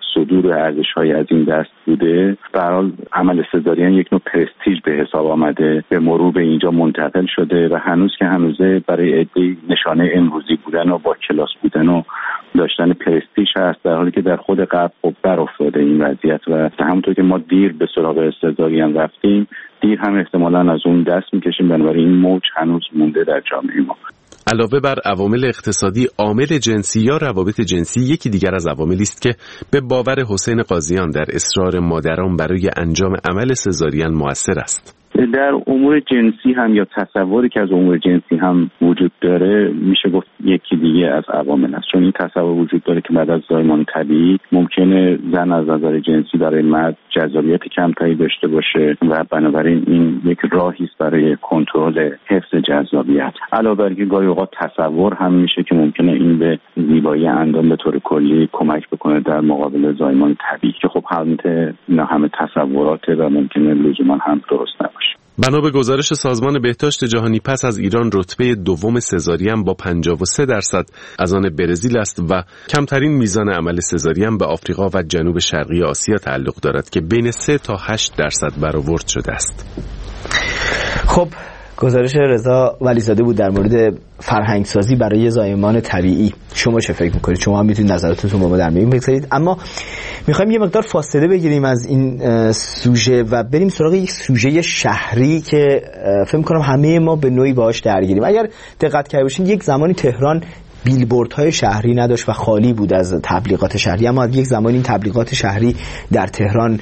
صدور ارزش‌های از این دست بوده، به هر حال عمل سزارین یک نوع پرستیژ به حساب آمده، به مرور به اینجا منتقل شده و هنوز که هنوزه برای عده‌ای نشانه امروزی بودن و با کلاس بودن و داشتن پرستیژ هست، در حالی که در خود غرب خب بر افتاده این وضعیت و همونطور که ما دیر به سراغ سزارین رفتیم، دیر هم احتمالاً از اون دست می‌کشیم. بنابراین این موج هنوز مونده در جامعه ما. علاوه بر عوامل اقتصادی، عامل جنسی یا روابط جنسی یکی دیگر از عواملی است که به باور حسین قاضیان در اصرار مادران برای انجام عمل سزارین مؤثر است. در امور جنسی هم یا تصوری که از امور جنسی هم وجود داره، میشه گفت یکی دیگه از عوامل است، چون این تصور وجود داره که بعد از زایمان طبیعی ممکنه زن از نظر جنسی برای مرد جذابیت کمتری داشته باشه و بنابراین این یک راهی است برای کنترل حفظ جذابیت. علاوه بر اینکه گاهی اوقات تصور هم میشه که ممکنه این به زیبایی اندام به طور کلی کمک بکنه در مقابل زایمان طبیعی، که خب البته اینا همه تصوراته و ممکنه لزوما هم درست نباشه. بنا به گزارش سازمان بهداشت جهانی، پس از ایران رتبه دوم سزارین با پنجاه و سه درصد از آن برزیل است و کمترین میزان عمل سزارین به آفریقا و جنوب شرقی آسیا تعلق دارد که بین سه تا هشت درصد برآورد شده است. خب گزارش رضا ولیزاده بود در مورد فرهنگ سازی برای زایمان طبیعی. شما چه فکر میکنید؟ شما هم میتونید نظراتتون با ما در میون بگذارید، اما میخوایم یه مقدار فاصله بگیریم از این سوژه و بریم سراغ یک سوژه شهری که فکر میکنم همه ما به نوعی باهاش درگیریم. اگر دقت کرده باشین یک زمانی تهران بیلبوردهای شهری نداشت و خالی بود از تبلیغات شهری، اما یک زمانی این تبلیغات شهری در تهران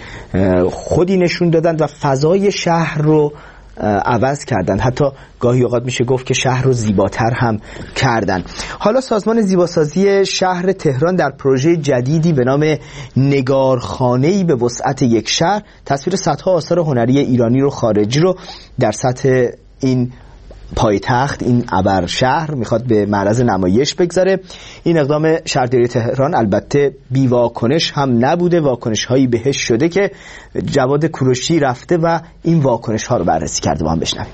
خودی نشون دادند و فضای شهر رو عوض کردن، حتی گاهی اوقات میشه گفت که شهر رو زیباتر هم کردن. حالا سازمان زیباسازی شهر تهران در پروژه جدیدی به نام نگارخانه‌ای به وسعت یک شهر تصویر صدها آثار هنری ایرانی رو خارجی رو در سطح این پایتخت، این ابر شهر میخواد به معرض نمایش بگذاره. این اقدام شهرداری تهران البته بی واکنش هم نبوده، واکنش هایی بهش شده که جواد کوروشی رفته و این واکنش ها رو بررسی کرده. با هم بشنویم.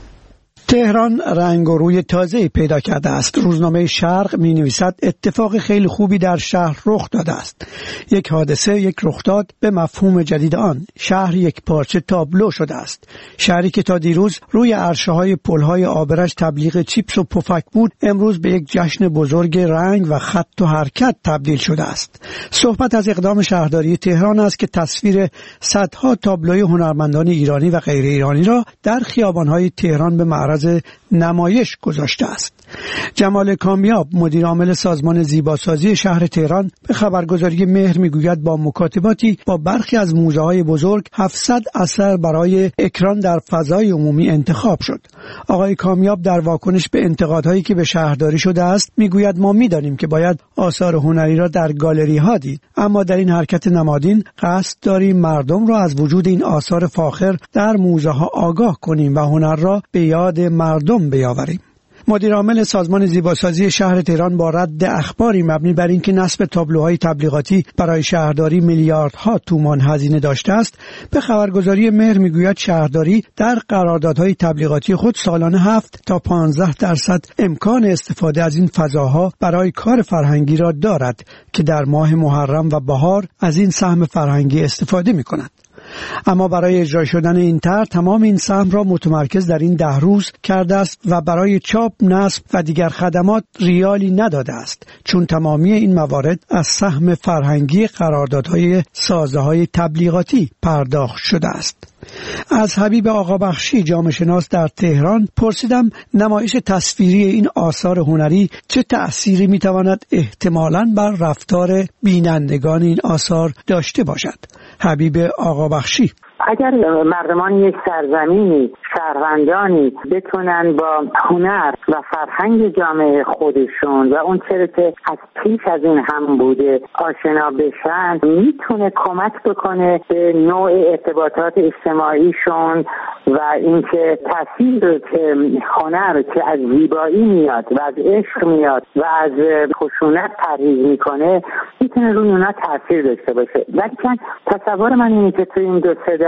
تهران رنگ و روی تازه‌ای پیدا کرده است. روزنامه شرق می نویسد اتفاق خیلی خوبی در شهر رخ داده است. یک حادثه، یک رخداد به مفهوم جدید آن. شهر یک پارچه تابلو شده است. شهری که تا دیروز روی عرشه‌های پل‌های آبرش تبلیغ چیپس و پفک بود، امروز به یک جشن بزرگ رنگ و خط و حرکت تبدیل شده است. صحبت از اقدام شهرداری تهران است که تصویر صدها تابلوی هنرمندان ایرانی و غیر ایرانی را در خیابان‌های تهران به معرض نمایش گذاشته است. جمال کامیاب، مدیر عامل سازمان زیباسازی شهر تهران، به خبرگزاری مهر میگوید با مکاتباتی با برخی از موزه‌های بزرگ هفتصد اثر برای اکران در فضای عمومی انتخاب شد. آقای کامیاب در واکنش به انتقادهایی که به شهرداری شده است میگوید ما میدانیم که باید آثار هنری را در گالری ها دید، اما در این حرکت نمادین قصد داریم مردم را از وجود این آثار فاخر در موزه ها آگاه کنیم و هنر را به یاد مردم بیاوریم. مدیر عامل سازمان زیباسازی شهر تهران با رد اخباری مبنی بر اینکه نصب تابلوهای تبلیغاتی برای شهرداری میلیاردها تومان هزینه داشته است، به خبرگزاری مهر میگوید شهرداری در قراردادهای تبلیغاتی خود سالانه هفت تا پانزده درصد امکان استفاده از این فضاها برای کار فرهنگی را دارد که در ماه محرم و بهار از این سهم فرهنگی استفاده می‌کند. اما برای اجرا شدن این طرح تمام این سهم را متمرکز در این ده روز کرده است و برای چاپ، نصب و دیگر خدمات ریالی نداده است، چون تمامی این موارد از سهم فرهنگی قراردادهای سازه‌های تبلیغاتی پرداخت شده است. از حبیب آقابخشی، جامعه شناس در تهران، پرسیدم نمایش تصویری این آثار هنری چه تأثیری میتواند احتمالاً بر رفتار بینندگان این آثار داشته باشد. حبیب آقابخشی: اگر مردمان یک سرزمینی، شهروندانی بتونن با هنر و فرهنگ جامعه خودشون و اون چیزی که از پیش از این هم بوده آشنا بشن، میتونه کمک بکنه به نوع ارتباطات اجتماعیشون و اینکه تاثیر که هنر که از زیبایی میاد و از عشق میاد و از خشونت پرهیز میکنه میتونه روی اونا تاثیر داشته باشه. ولی تصور من اینه که تو این دو سه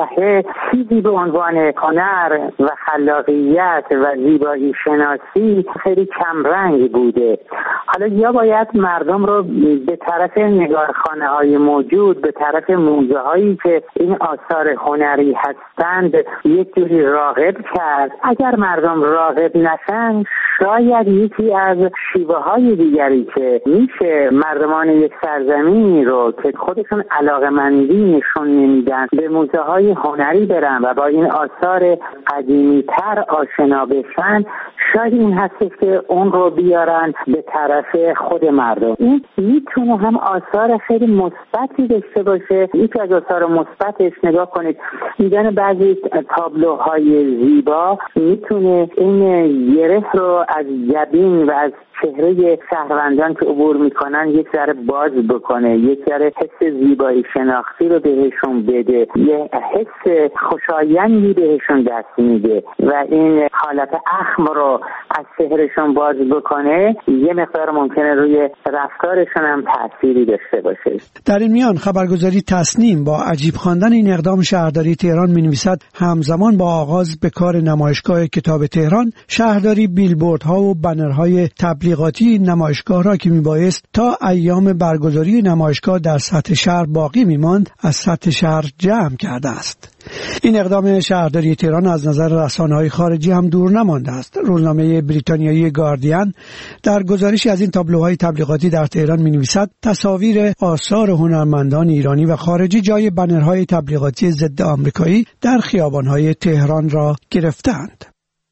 دهه چیزی به عنوان هنر و خلاقیت و زیبایی شناسی خیلی کمرنگ بوده. حالا یا باید مردم رو به طرف نگارخانه های موجود، به طرف موزه هایی که این آثار هنری هستند یک جوری راغب کرد. اگر مردم راغب نشن، شاید یکی از شیوه های دیگری که میشه مردمان یک سرزمینی رو که خودشون علاقه‌مندی نشون نمیدن به موزه های هنری برن و با این آثار قدیمی تر آشنا بشن، شاید این هستش که اون رو بیارن به طرف خود مردم. این میتونه هم آثار خیلی مثبتی داشته باشه. یکی از آثار مثبتش نگاه کنید، دیدن بعضی تابلوهای زیبا میتونه این گره رو از جبین و از چهره شهروندان که عبور میکنن یک ذره باز بکنه، یک ذره حس زیبایی شناختی رو بهشون بده، یه حس خوشایندی بهشون دست میده و این حالت اخم رو از چهرهشون باز بکنه. یه مقدار ممکنه روی رفتارشون هم تأثیری داشته باشه. در این میان خبرگزاری تصنیم با عجیب خواندن این اقدام شهرداری تهران می‌نویسد همزمان با آغاز به کار نمایشگاه کتاب تهران، شهرداری بیلبوردها و بنرهای تبلیغاتی نمایشگاه را که میبایست تا ایام برگزاری نمایشگاه در سطح شهر باقی میماند از سطح شهر جمع کرده است. این اقدام شهرداری تهران از نظر رسانه‌های خارجی هم دور نمانده است. روزنامه بریتانیایی گاردین در گزارشی از این تابلوهای تبلیغاتی در تهران می‌نویسد تصاویر آثار هنرمندان ایرانی و خارجی جای بنرهای تبلیغاتی ضد آمریکایی در خیابان‌های تهران را گرفتند.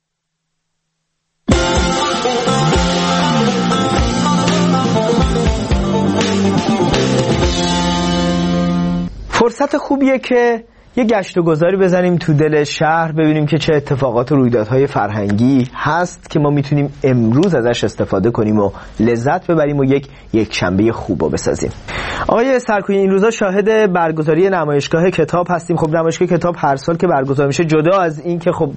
فرصت خوبیه که یه گشت و گذاری بزنیم تو دل شهر، ببینیم که چه اتفاقات و رویدادهای فرهنگی هست که ما میتونیم امروز ازش استفاده کنیم و لذت ببریم و یک یک شنبه خوب رو بسازیم. آقای سرکویی، این روزا شاهد برگزاری نمایشگاه کتاب هستیم. خب نمایشگاه کتاب هر سال که برگزار میشه، جدا از این که خب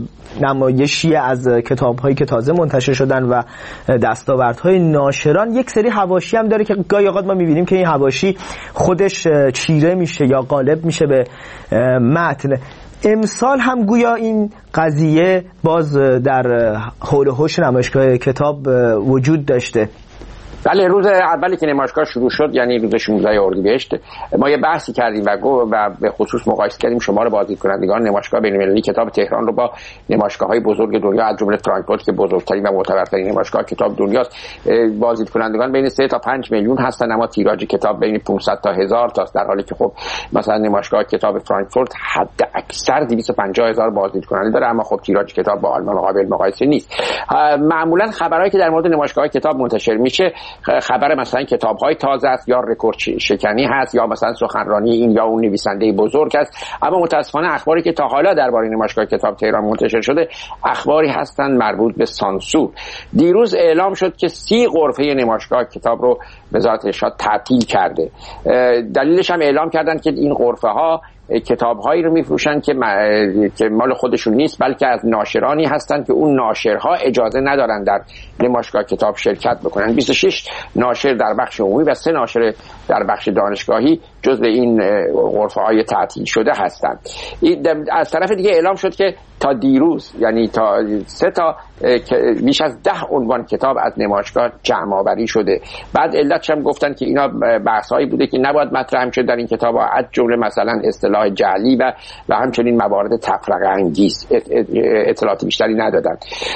نمایشی از کتاب‌هایی که تازه منتشر شدن و دستاوردهای ناشران، یک سری حواشی هم داره که گاهی اوقات ما میبینیم که این حواشی خودش چیره میشه یا غالب میشه به متن. امسال هم گویا این قضیه باز در حول و حوش نمایشگاه کتاب وجود داشته. بله، روز اولی که نمایشگاه شروع شد، یعنی روز شانزده اردیبهشت، ما یه بحثی کردیم و گو و به خصوص مقایسه کردیم شمار بازدیدکنندگان نمایشگاه بین‌المللی کتاب تهران رو با نمایشگاه‌های بزرگ دنیا، از جمله فرانکفورت که بزرگترین و معتبرترین نمایشگاه کتاب دنیاست. بازدیدکنندگان بین سه تا پنج میلیون هستن، اما تیراژ کتاب بین پانصد تا هزار تاست، در حالی که خب مثلا نمایشگاه کتاب فرانکفورت حد اکثر دویست و پنجاه هزار بازدیدکننده داره، اما خب تیراژ کتاب با آلمان قابل مقایسه نیست. معمولا خبرهایی که در مورد نمایشگاه کتاب منتشر میشه خبر مثلا کتاب‌های تازه است یا رکورد شکنی هست یا مثلا سخنرانی این یا اون نویسنده بزرگ است، اما متاسفانه اخباری که تا حالا درباره نمایشگاه کتاب تهران منتشر شده اخباری هستند مربوط به سانسور. دیروز اعلام شد که سی غرفه نمایشگاه کتاب رو وزارت ارشاد تعطیل کرده. دلیلش هم اعلام کردن که این غرفه ها کتاب‌هایی رو می‌فروشن که که مال خودشون نیست، بلکه از ناشرانی هستن که اون ناشرها اجازه ندارن در نمایشگاه کتاب شرکت بکنن. بیست و شش ناشر در بخش عمومی و سه ناشر در بخش دانشگاهی جزء این غرفه‌های تعطیل شده هستند. از طرف دیگه اعلام شد که تا دیروز، یعنی تا سه تا بیش از ده عنوان کتاب از نمایشگاه جمع آوری شده. بعد علتش هم گفتن که اینا بحث‌هایی بوده که نباید مطرح شد در این کتاب‌ها، از جمله مثلا اصطلاح جعلی و و همچنین موارد تفرقه انگیز. اطلاعات بیشتری ندادن.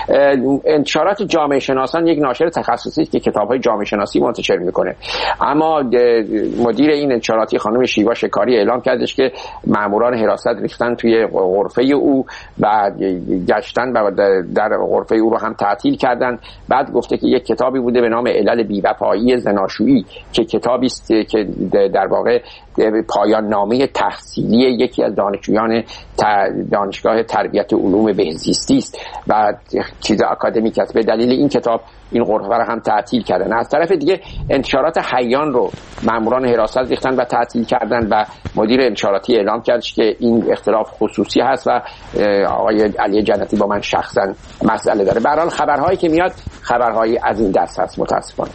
انتشارات جامعه شناسان یک ناشر تخصصی است که کتاب‌های جامعه شناسی منتشر میکنه، اما مدیر این انتشاراتی خانم شیوا شکاری اعلام کردش که ماموران حراست ریختن توی غرفه او و گشتن و در غرفه او رو هم تعطیل کردن. بعد گفته که یک کتابی بوده به نام علل بی‌وفایی زناشویی که کتابی است که در واقع پایان نامه تحصیلی یکی از دانشجویان دانشگاه تربیت علوم بهزیستی است و چیز آکادمیک است. به دلیل این کتاب این غرفه رو هم تعطیل کردن. از طرف دیگه انتشارات حیان رو ماموران حراست ریختن و تعطیل کردن و مدیر انتشاراتی اعلام کرد که این اختلاف خصوصی هست و آقای علی جنتی با من شخصا مسئله داره. به هر حال خبرهایی که میاد خبرهایی از این دست هست متاسفانه.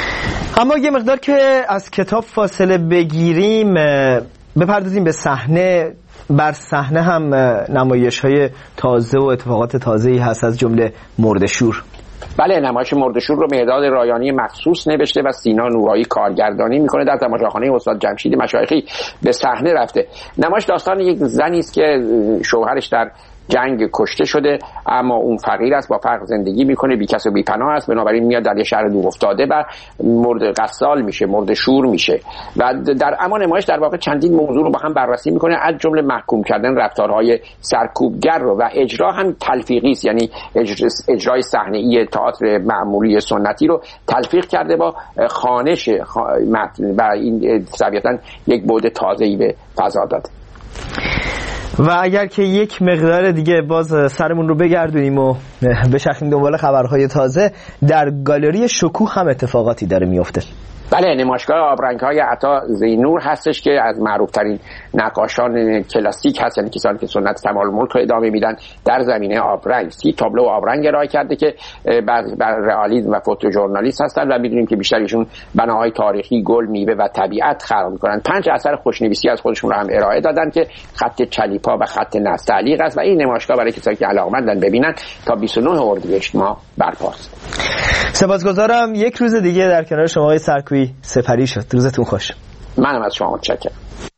اما یه مقدار که از کتاب فاصله بگیریم، بپردازیم به صحنه. بر صحنه هم نمایش‌های تازه و اتفاقات تازه‌ای هست، از جمله مرده‌شور. بله، نمایش مرده‌شور رو مهداد رایانی مخصوص نوشته و سینا نورایی کارگردانی میکنه. در تماشاخانه استاد جمشید مشایخی به صحنه رفته. نمایش داستان یک زنی است که شوهرش در جنگ کشته شده، اما اون فقیر است، با فقر زندگی میکنه، بی کس و بی پناه است، بنابراین میاد در یه شهر دور افتاده و مرد قصال میشه، مرد شور میشه و در اما نمایش در واقع چندین موضوع رو با هم بررسی میکنه، از جمله محکوم کردن رفتارهای سرکوبگر رو و اجرا هم تلفیقی است، یعنی اجرای صحنه‌ای تئاتر معمولی سنتی رو تلفیق کرده با خوانش و این طبیعتاً یک بعد تازه‌ای به فضا داده. و اگر که یک مقدار دیگه باز سرمون رو بگردونیم و بچرخیم دنبال خبرهای تازه، در گالری شکوه هم اتفاقاتی داره میفته. بله، نمایشگاه آبرنگ‌های عطا زینور هستش که از معروف‌ترین نقاشان کلاسیک هست، یعنی کسانی که سنت تمام الملک رو ادامه میدن در زمینه آبرنگ. سی تابلو آبرنگ ارائه کرده که بر رئالیسم و فوتوژورنالیسم هستن و می‌دونیم که بیشتر ایشون بناهای تاریخی، گل، میوه و طبیعت خلق می‌کنن. پنج اثر خوشنویسی از خودشون رو هم ارائه دادن که خط چلیپا و خط نستعلیق است و این نمایشگاه برای کسانی که علاقه‌مندن ببینن تا بیست و نه اردیبهشت ماه برپاست. سپاسگزارم. یک روز دیگه در کنار شما آقای سرکویی سپری شد. روزتون خوش. منم از شما متشکرم.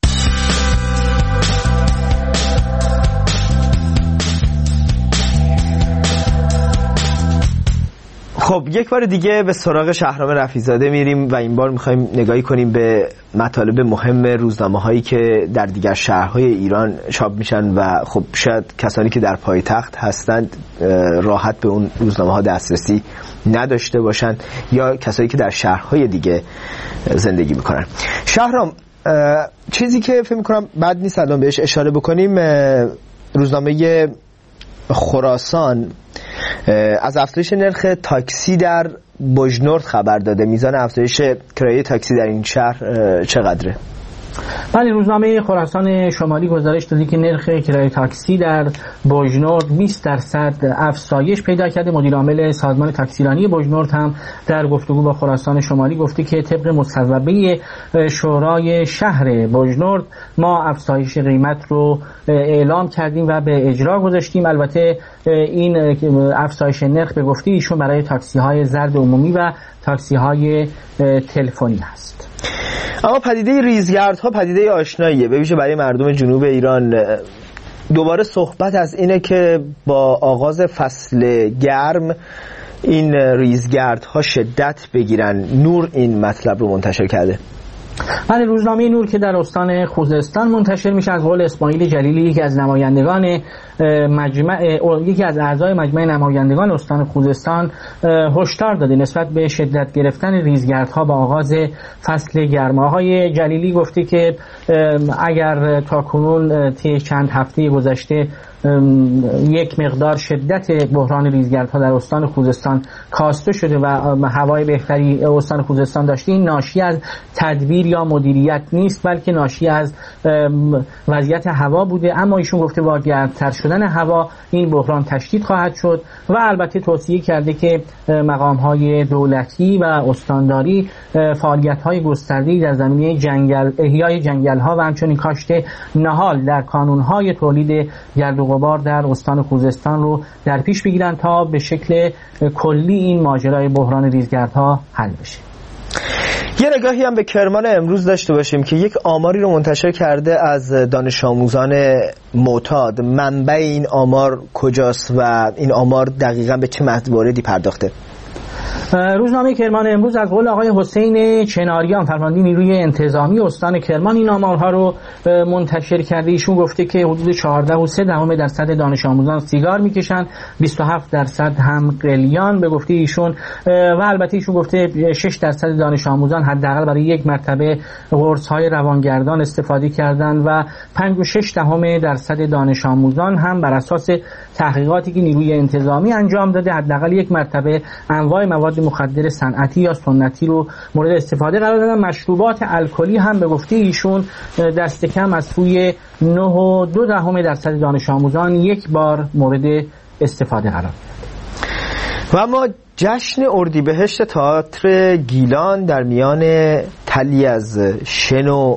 خب یک بار دیگه به سراغ شهرام رفیع‌زاده میریم و این بار میخوایم نگاهی کنیم به مطالب مهم روزنامه هایی که در دیگر شهرهای ایران چاپ میشن و خب شاید کسانی که در پایتخت هستند راحت به اون روزنامه ها دسترسی نداشته باشن یا کسانی که در شهرهای دیگه زندگی میکنن. شهرام، چیزی که فکر میکنم بد نیست الان بهش اشاره بکنیم، روزنامه خراسان از افزایش نرخ تاکسی در بجنورد خبر داده. میزان افزایش کرایه تاکسی در این شهر چقدره؟ بله، روزنامه خراسان شمالی گزارش داده که نرخ کرایه تاکسی در بجنورد بیست درصد افزایش پیدا کرده. مدیر عامل سازمان تاکسیرانی بجنورد هم در گفتگو با خراسان شمالی گفته که طبق مصوبه شورای شهر بجنورد ما افزایش قیمت رو اعلام کردیم و به اجرا گذاشتیم. البته این افزایش نرخ به گفته ایشون برای تاکسی های زرد عمومی و تاکسی های تلفنی هست. اما پدیده ریزگردها پدیده آشناییه، به ویژه برای مردم جنوب ایران. دوباره صحبت از اینه که با آغاز فصل گرم این ریزگردها شدت بگیرن. نور این مطلب رو منتشر کرده. بله، روزنامه نور که در استان خوزستان منتشر میشه از قول اسماعیل جلیلی، یکی از نمایندگان مجمع یکی از اعضای مجمع نمایندگان استان خوزستان، هشدار داده نسبت به شدت گرفتن ریزگردها با آغاز فصل گرما. آقای جلیلی گفته که اگر تاکنون طی چند هفته گذشته یک مقدار شدت بحران ریزگردها در استان خوزستان کاسته شده و هوای بهتری استان خوزستان داشته، این ناشی از تدبیر یا مدیریت نیست بلکه ناشی از وضعیت هوا بوده. اما ایشون گفته با گرمتر شدن هوا این بحران تشدید خواهد شد و البته توصیه کرده که مقام‌های دولتی و استانداری فعالیت‌های گسترده‌ای در زمینه جنگل احیای جنگل‌ها و همچنین کاشت نهال در کانون‌های تولید گرد و غبار در استان خوزستان رو در پیش بگیرن تا به شکل کلی این ماجرای بحران ریزگردها حل بشه. یه نگاهی هم به کرمان امروز داشته باشیم که یک آماری رو منتشر کرده از دانش آموزان معتاد. منبع این آمار کجاست و این آمار دقیقاً به چه مواردی پرداخته؟ روزنامه کرمان امروز از قول آقای حسین چناریان فرمانده نیروی انتظامی استان کرمان این آمارها رو منتشر کرده. ایشون گفته که حدود چهارده و سه دهم درصد دانش آموزان سیگار میکشن، بیست و هفت درصد هم قلیان به گفته ایشون و البته ایشون گفته شش درصد دانش آموزان حداقل برای یک مرتبه قرص‌های روانگردان استفاده کردن و پنج و شش دهم درصد دانش آموزان هم بر اساس تحقیقاتی که نیروی انتظامی انجام داده حداقل یک مرتبه انواع مواد مخدر صنعتی یا سنتی رو مورد استفاده قرار دادن. مشروبات الکلی هم به گفته ایشون دست کم از سوی نه و دو دهم درصد دانش آموزان یک بار مورد استفاده قرار داد. و اما جشن اردیبهشت تئاتر گیلان در میان تلی از شن و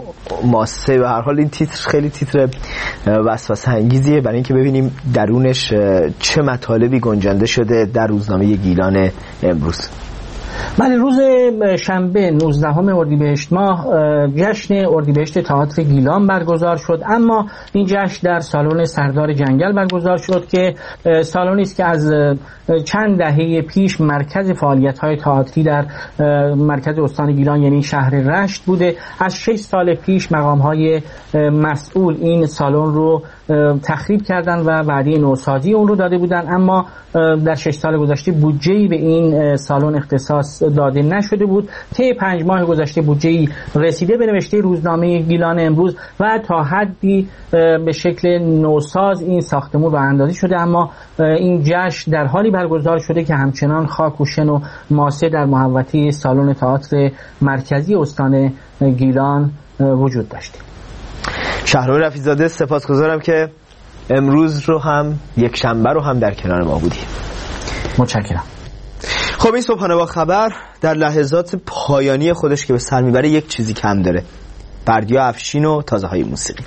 ماسه. به هر حال این تیتر خیلی تیتر وسوسه انگیزیه برای اینکه ببینیم درونش چه مطالبی گنجانده شده در روزنامه گیلان امروز. بله، روز شنبه نوزدهم اردیبهشت ماه جشن اردیبهشت تئاتر گیلان برگزار شد، اما این جشن در سالن سردار جنگل برگزار شد که سالنی است که از چند دهه پیش مرکز فعالیت‌های تئاتری در مرکز استان گیلان یعنی شهر رشت بوده. از شش سال پیش مقام‌های مسئول این سالن رو تخریب کردن و وعده نوسازی اون رو داده بودن، اما در شش سال گذشته بودجه‌ای به این سالن اختصاص داده نشده بود. طی پنج ماه گذشته بودجه‌ای رسیده به نوشته روزنامه گیلان امروز و تا حدی به شکل نوساز این ساختمان راه اندازی شده، اما این جشن در حالی برگزار شده که همچنان خاک و شن و ماسه در محوطه سالن تئاتر مرکزی استان گیلان وجود داشته. شهرام رفیع‌زاده، سپاسگزارم که امروز رو هم یک شنبه رو هم در کنار ما بودی. متشکرم. خب این صبحانه با خبر در لحظات پایانی خودش که به سر میبره یک چیزی کم داره: بردیا افشین و تازه های موسیقی.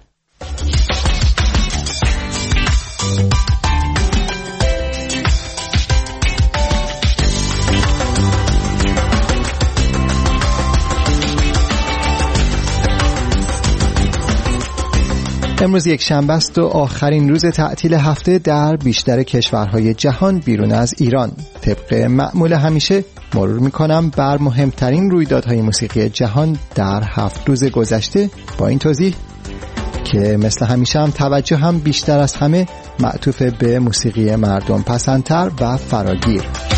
امروز یک شنبه است و آخرین روز تعطیل هفته در بیشتر کشورهای جهان بیرون از ایران. طبق معمول همیشه مرور میکنم بر مهمترین رویدادهای موسیقی جهان در هفت روز گذشته، با این توضیح که مثل همیشه هم توجه هم بیشتر از همه معطوف به موسیقی مردم پسندتر و فراگیر.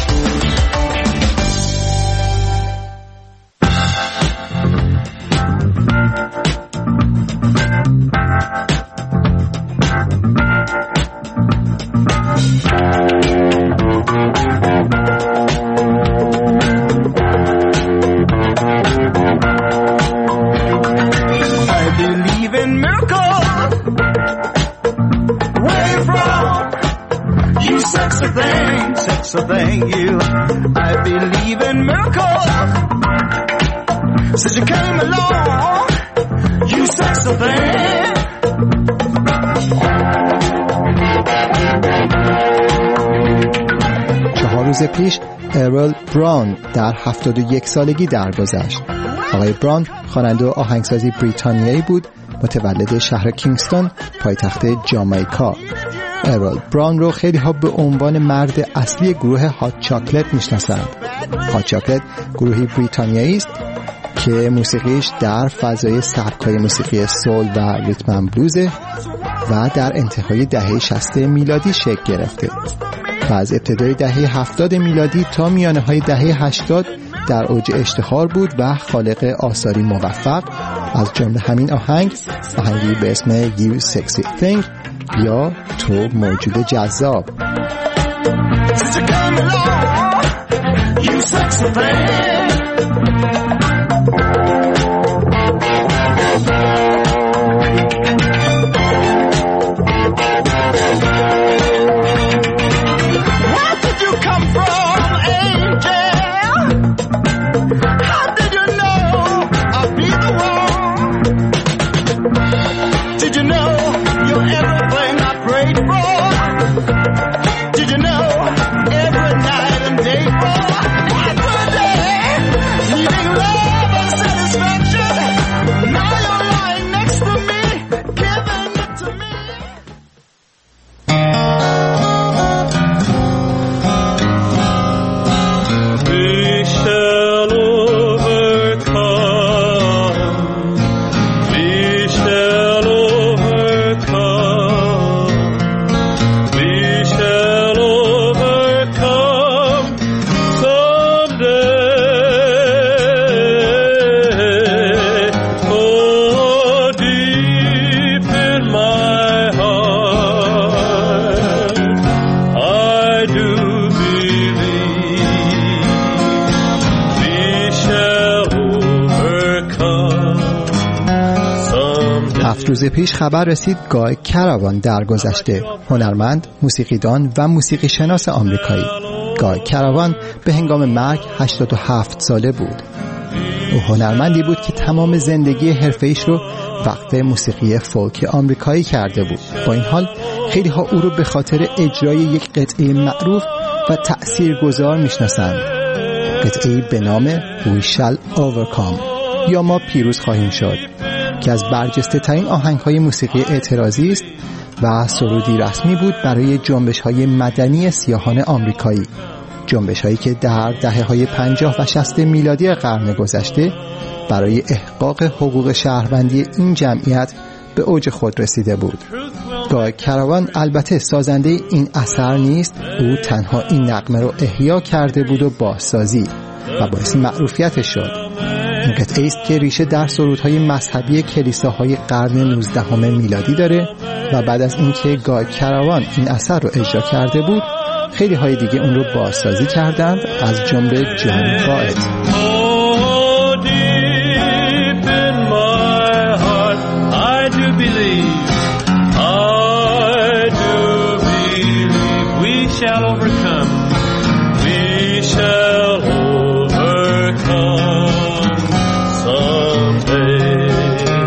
چهار روز پیش ارل براون در هفتاد و یک سالگی درگذشت. آقای براون خواننده و آهنگسازی بریتانیایی بود، متولد شهر کینگستون پایتخت جامائیکا. ارل براون رو خیلی ها به عنوان مرد اصلی گروه هات چاکلت میشناسند. هات چاکلت گروهی بریتانیایی است که موسیقیش در فضای سبک‌های موسیقی سول و ریتم اند بلوز و در انتهای دهه شصت میلادی شکل گرفته و از ابتدای دهه هفتاد میلادی تا میانه های دهه هشتاد در اوج اشتهار بود و خالق آثاری موفق، از جمله همین آهنگ آهنگی به اسم You Sexy Thing یا تو موجود جذاب. روز پیش خبر رسید گای کراوان درگذشته، هنرمند، موسیقیدان و موسیقی شناس آمریکایی. گای کراوان به هنگام مرگ هشتاد و هفت ساله بود. او هنرمندی بود که تمام زندگی حرفه‌ایش رو وقف موسیقی فولک آمریکایی کرده بود. با این حال خیلی ها او رو به خاطر اجرای یک قطعه معروف و تأثیرگذار میشناسند، قطعه‌ای به نام We Shall Overcome یا ما پیروز خواهیم شد که از برجسته ترین آهنگ‌های موسیقی اعتراضی است و سرودی رسمی بود برای جنبش‌های مدنی سیاهان آمریکایی، جنبش‌هایی که در دهه‌های پنجاه و شصت میلادی قرن گذشته برای احقاق حقوق شهروندی این جمعیت به اوج خود رسیده بود. گای کراوان البته سازنده این اثر نیست، او تنها این نغمه رو احیا کرده بود و بازسازی و باعث معروفیتش شد. این قطعه است که ریشه در سرودهای مذهبی کلیساهای قرن نوزدهم میلادی داره و بعد از اینکه گای کراوان این اثر رو اجرا کرده بود، خیلی های دیگه اون رو بازسازی کردند، از جمله جان قائد. Shall overcome, we shall overcome someday.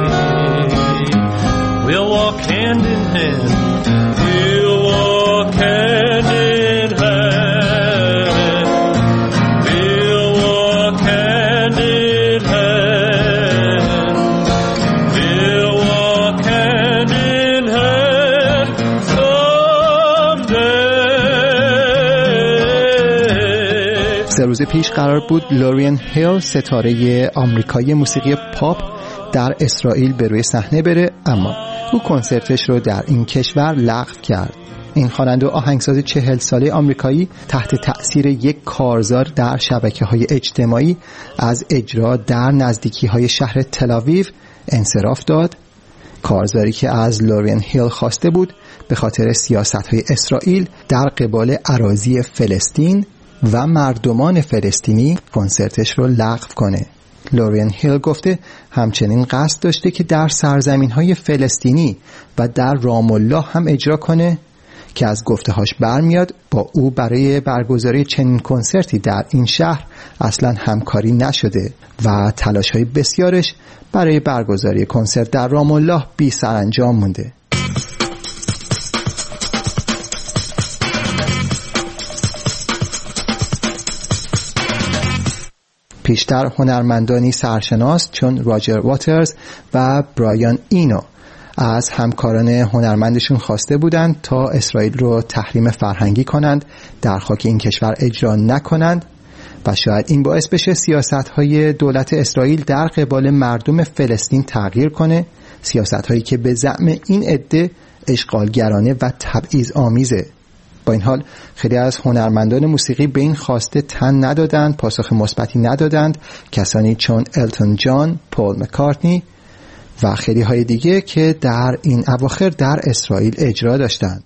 We'll walk hand in hand, we'll walk hand in hand, we'll walk hand in hand, we'll walk hand in hand someday. سه روز پیش قرار بود لورین هیل، ستاره آمریکایی موسیقی پاپ، در اسرائیل به روی صحنه بره، اما او کنسرتش رو در این کشور لغو کرد. این خواننده و آهنگساز چهل ساله آمریکایی تحت تأثیر یک کارزار در شبکه‌های اجتماعی از اجرا در نزدیکی‌های شهر تل‌آویو انصراف داد. کارزاری که از لورین هیل خواسته بود به خاطر سیاست‌های اسرائیل در قبال اراضی فلسطین و مردمان فلسطینی کنسرتش رو لغو کنه. لورین هیل گفته همچنین قصد داشته که در سرزمین‌های فلسطینی و در رام الله هم اجرا کنه که از گفته‌هاش برمیاد با او برای برگزاری چنین کنسرتی در این شهر اصلاً همکاری نشده و تلاش‌های بسیارش برای برگزاری کنسرت در رام الله بی سرانجام مونده. پیشتر هنرمندانی سرشناس چون راجر واترز و برایان اینو از همکاران هنرمندشون خواسته بودند تا اسرائیل رو تحریم فرهنگی کنند، در خاک این کشور اجرا نکنند و شاید این باعث بشه سیاست‌های دولت اسرائیل در قبال مردم فلسطین تغییر کنه، سیاست‌هایی که به زعم این عده اشغالگرانه و تبعیض آمیزه. با این حال خیلی از هنرمندان موسیقی به این خواسته تن ندادند، پاسخ مثبتی ندادند، کسانی چون التون جان، پول مکارتنی و خیلی های دیگه که در این اواخر در اسرائیل اجرا داشتند.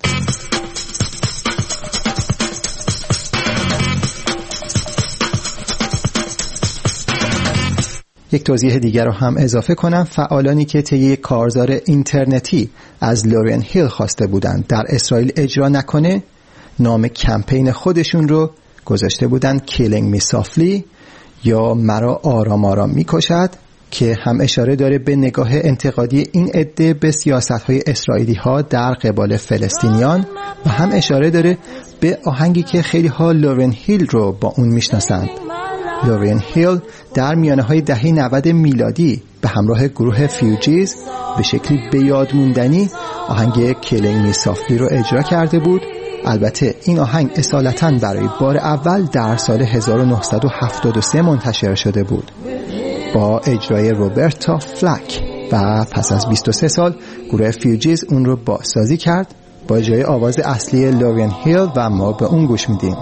یک توضیح دیگر رو هم اضافه کنم، فعالانی که طی کارزار اینترنتی از لورین هیل خواسته بودند در اسرائیل اجرا نکنه، نام کمپین خودشون رو گذاشته بودن Killing Me Softly یا مرا آرام آرام میکشد، که هم اشاره داره به نگاه انتقادی این عده به سیاست‌های اسرائیلی ها در قبال فلسطینیان و هم اشاره داره به آهنگی که خیلی ها لورین هیل رو با اون میشناسند. لورین هیل در میانه های دهه نود میلادی به همراه گروه فیوجیز به شکلی به یاد موندنی آهنگ Killing Me Softly رو اجرا کرده بود. البته این آهنگ اصالتاً برای بار اول در سال هزار و نهصد و هفتاد و سه منتشر شده بود با اجرای روبرتا فلک و پس از بیست و سه سال گروه فیوجیز اون رو بازسازی کرد با اجرای آواز اصلی لورین هیل و ما به اون گوش میدیم.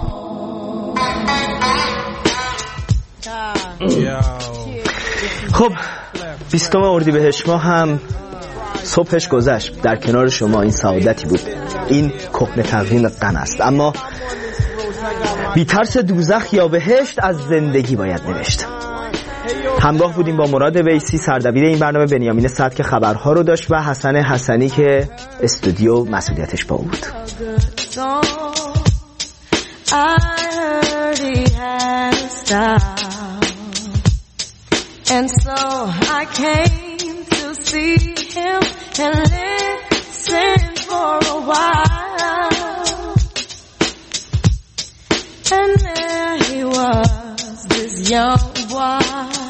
خب بیستم اردیبهشت ماه هم صبحش گذشت، در کنار شما این سعادتی بود. این کهنه تقویم غم است، اما بی ترس دوزخ یا بهشت از زندگی باید نوشت. همراه بودیم با مراد ویسی، سردبیر این برنامه، بنیامین صدر که خبرها رو داشت و حسن حسنی که استودیو مسئولیتش با بود. And so I came to see him and listen for a while. And there he was, this young boy,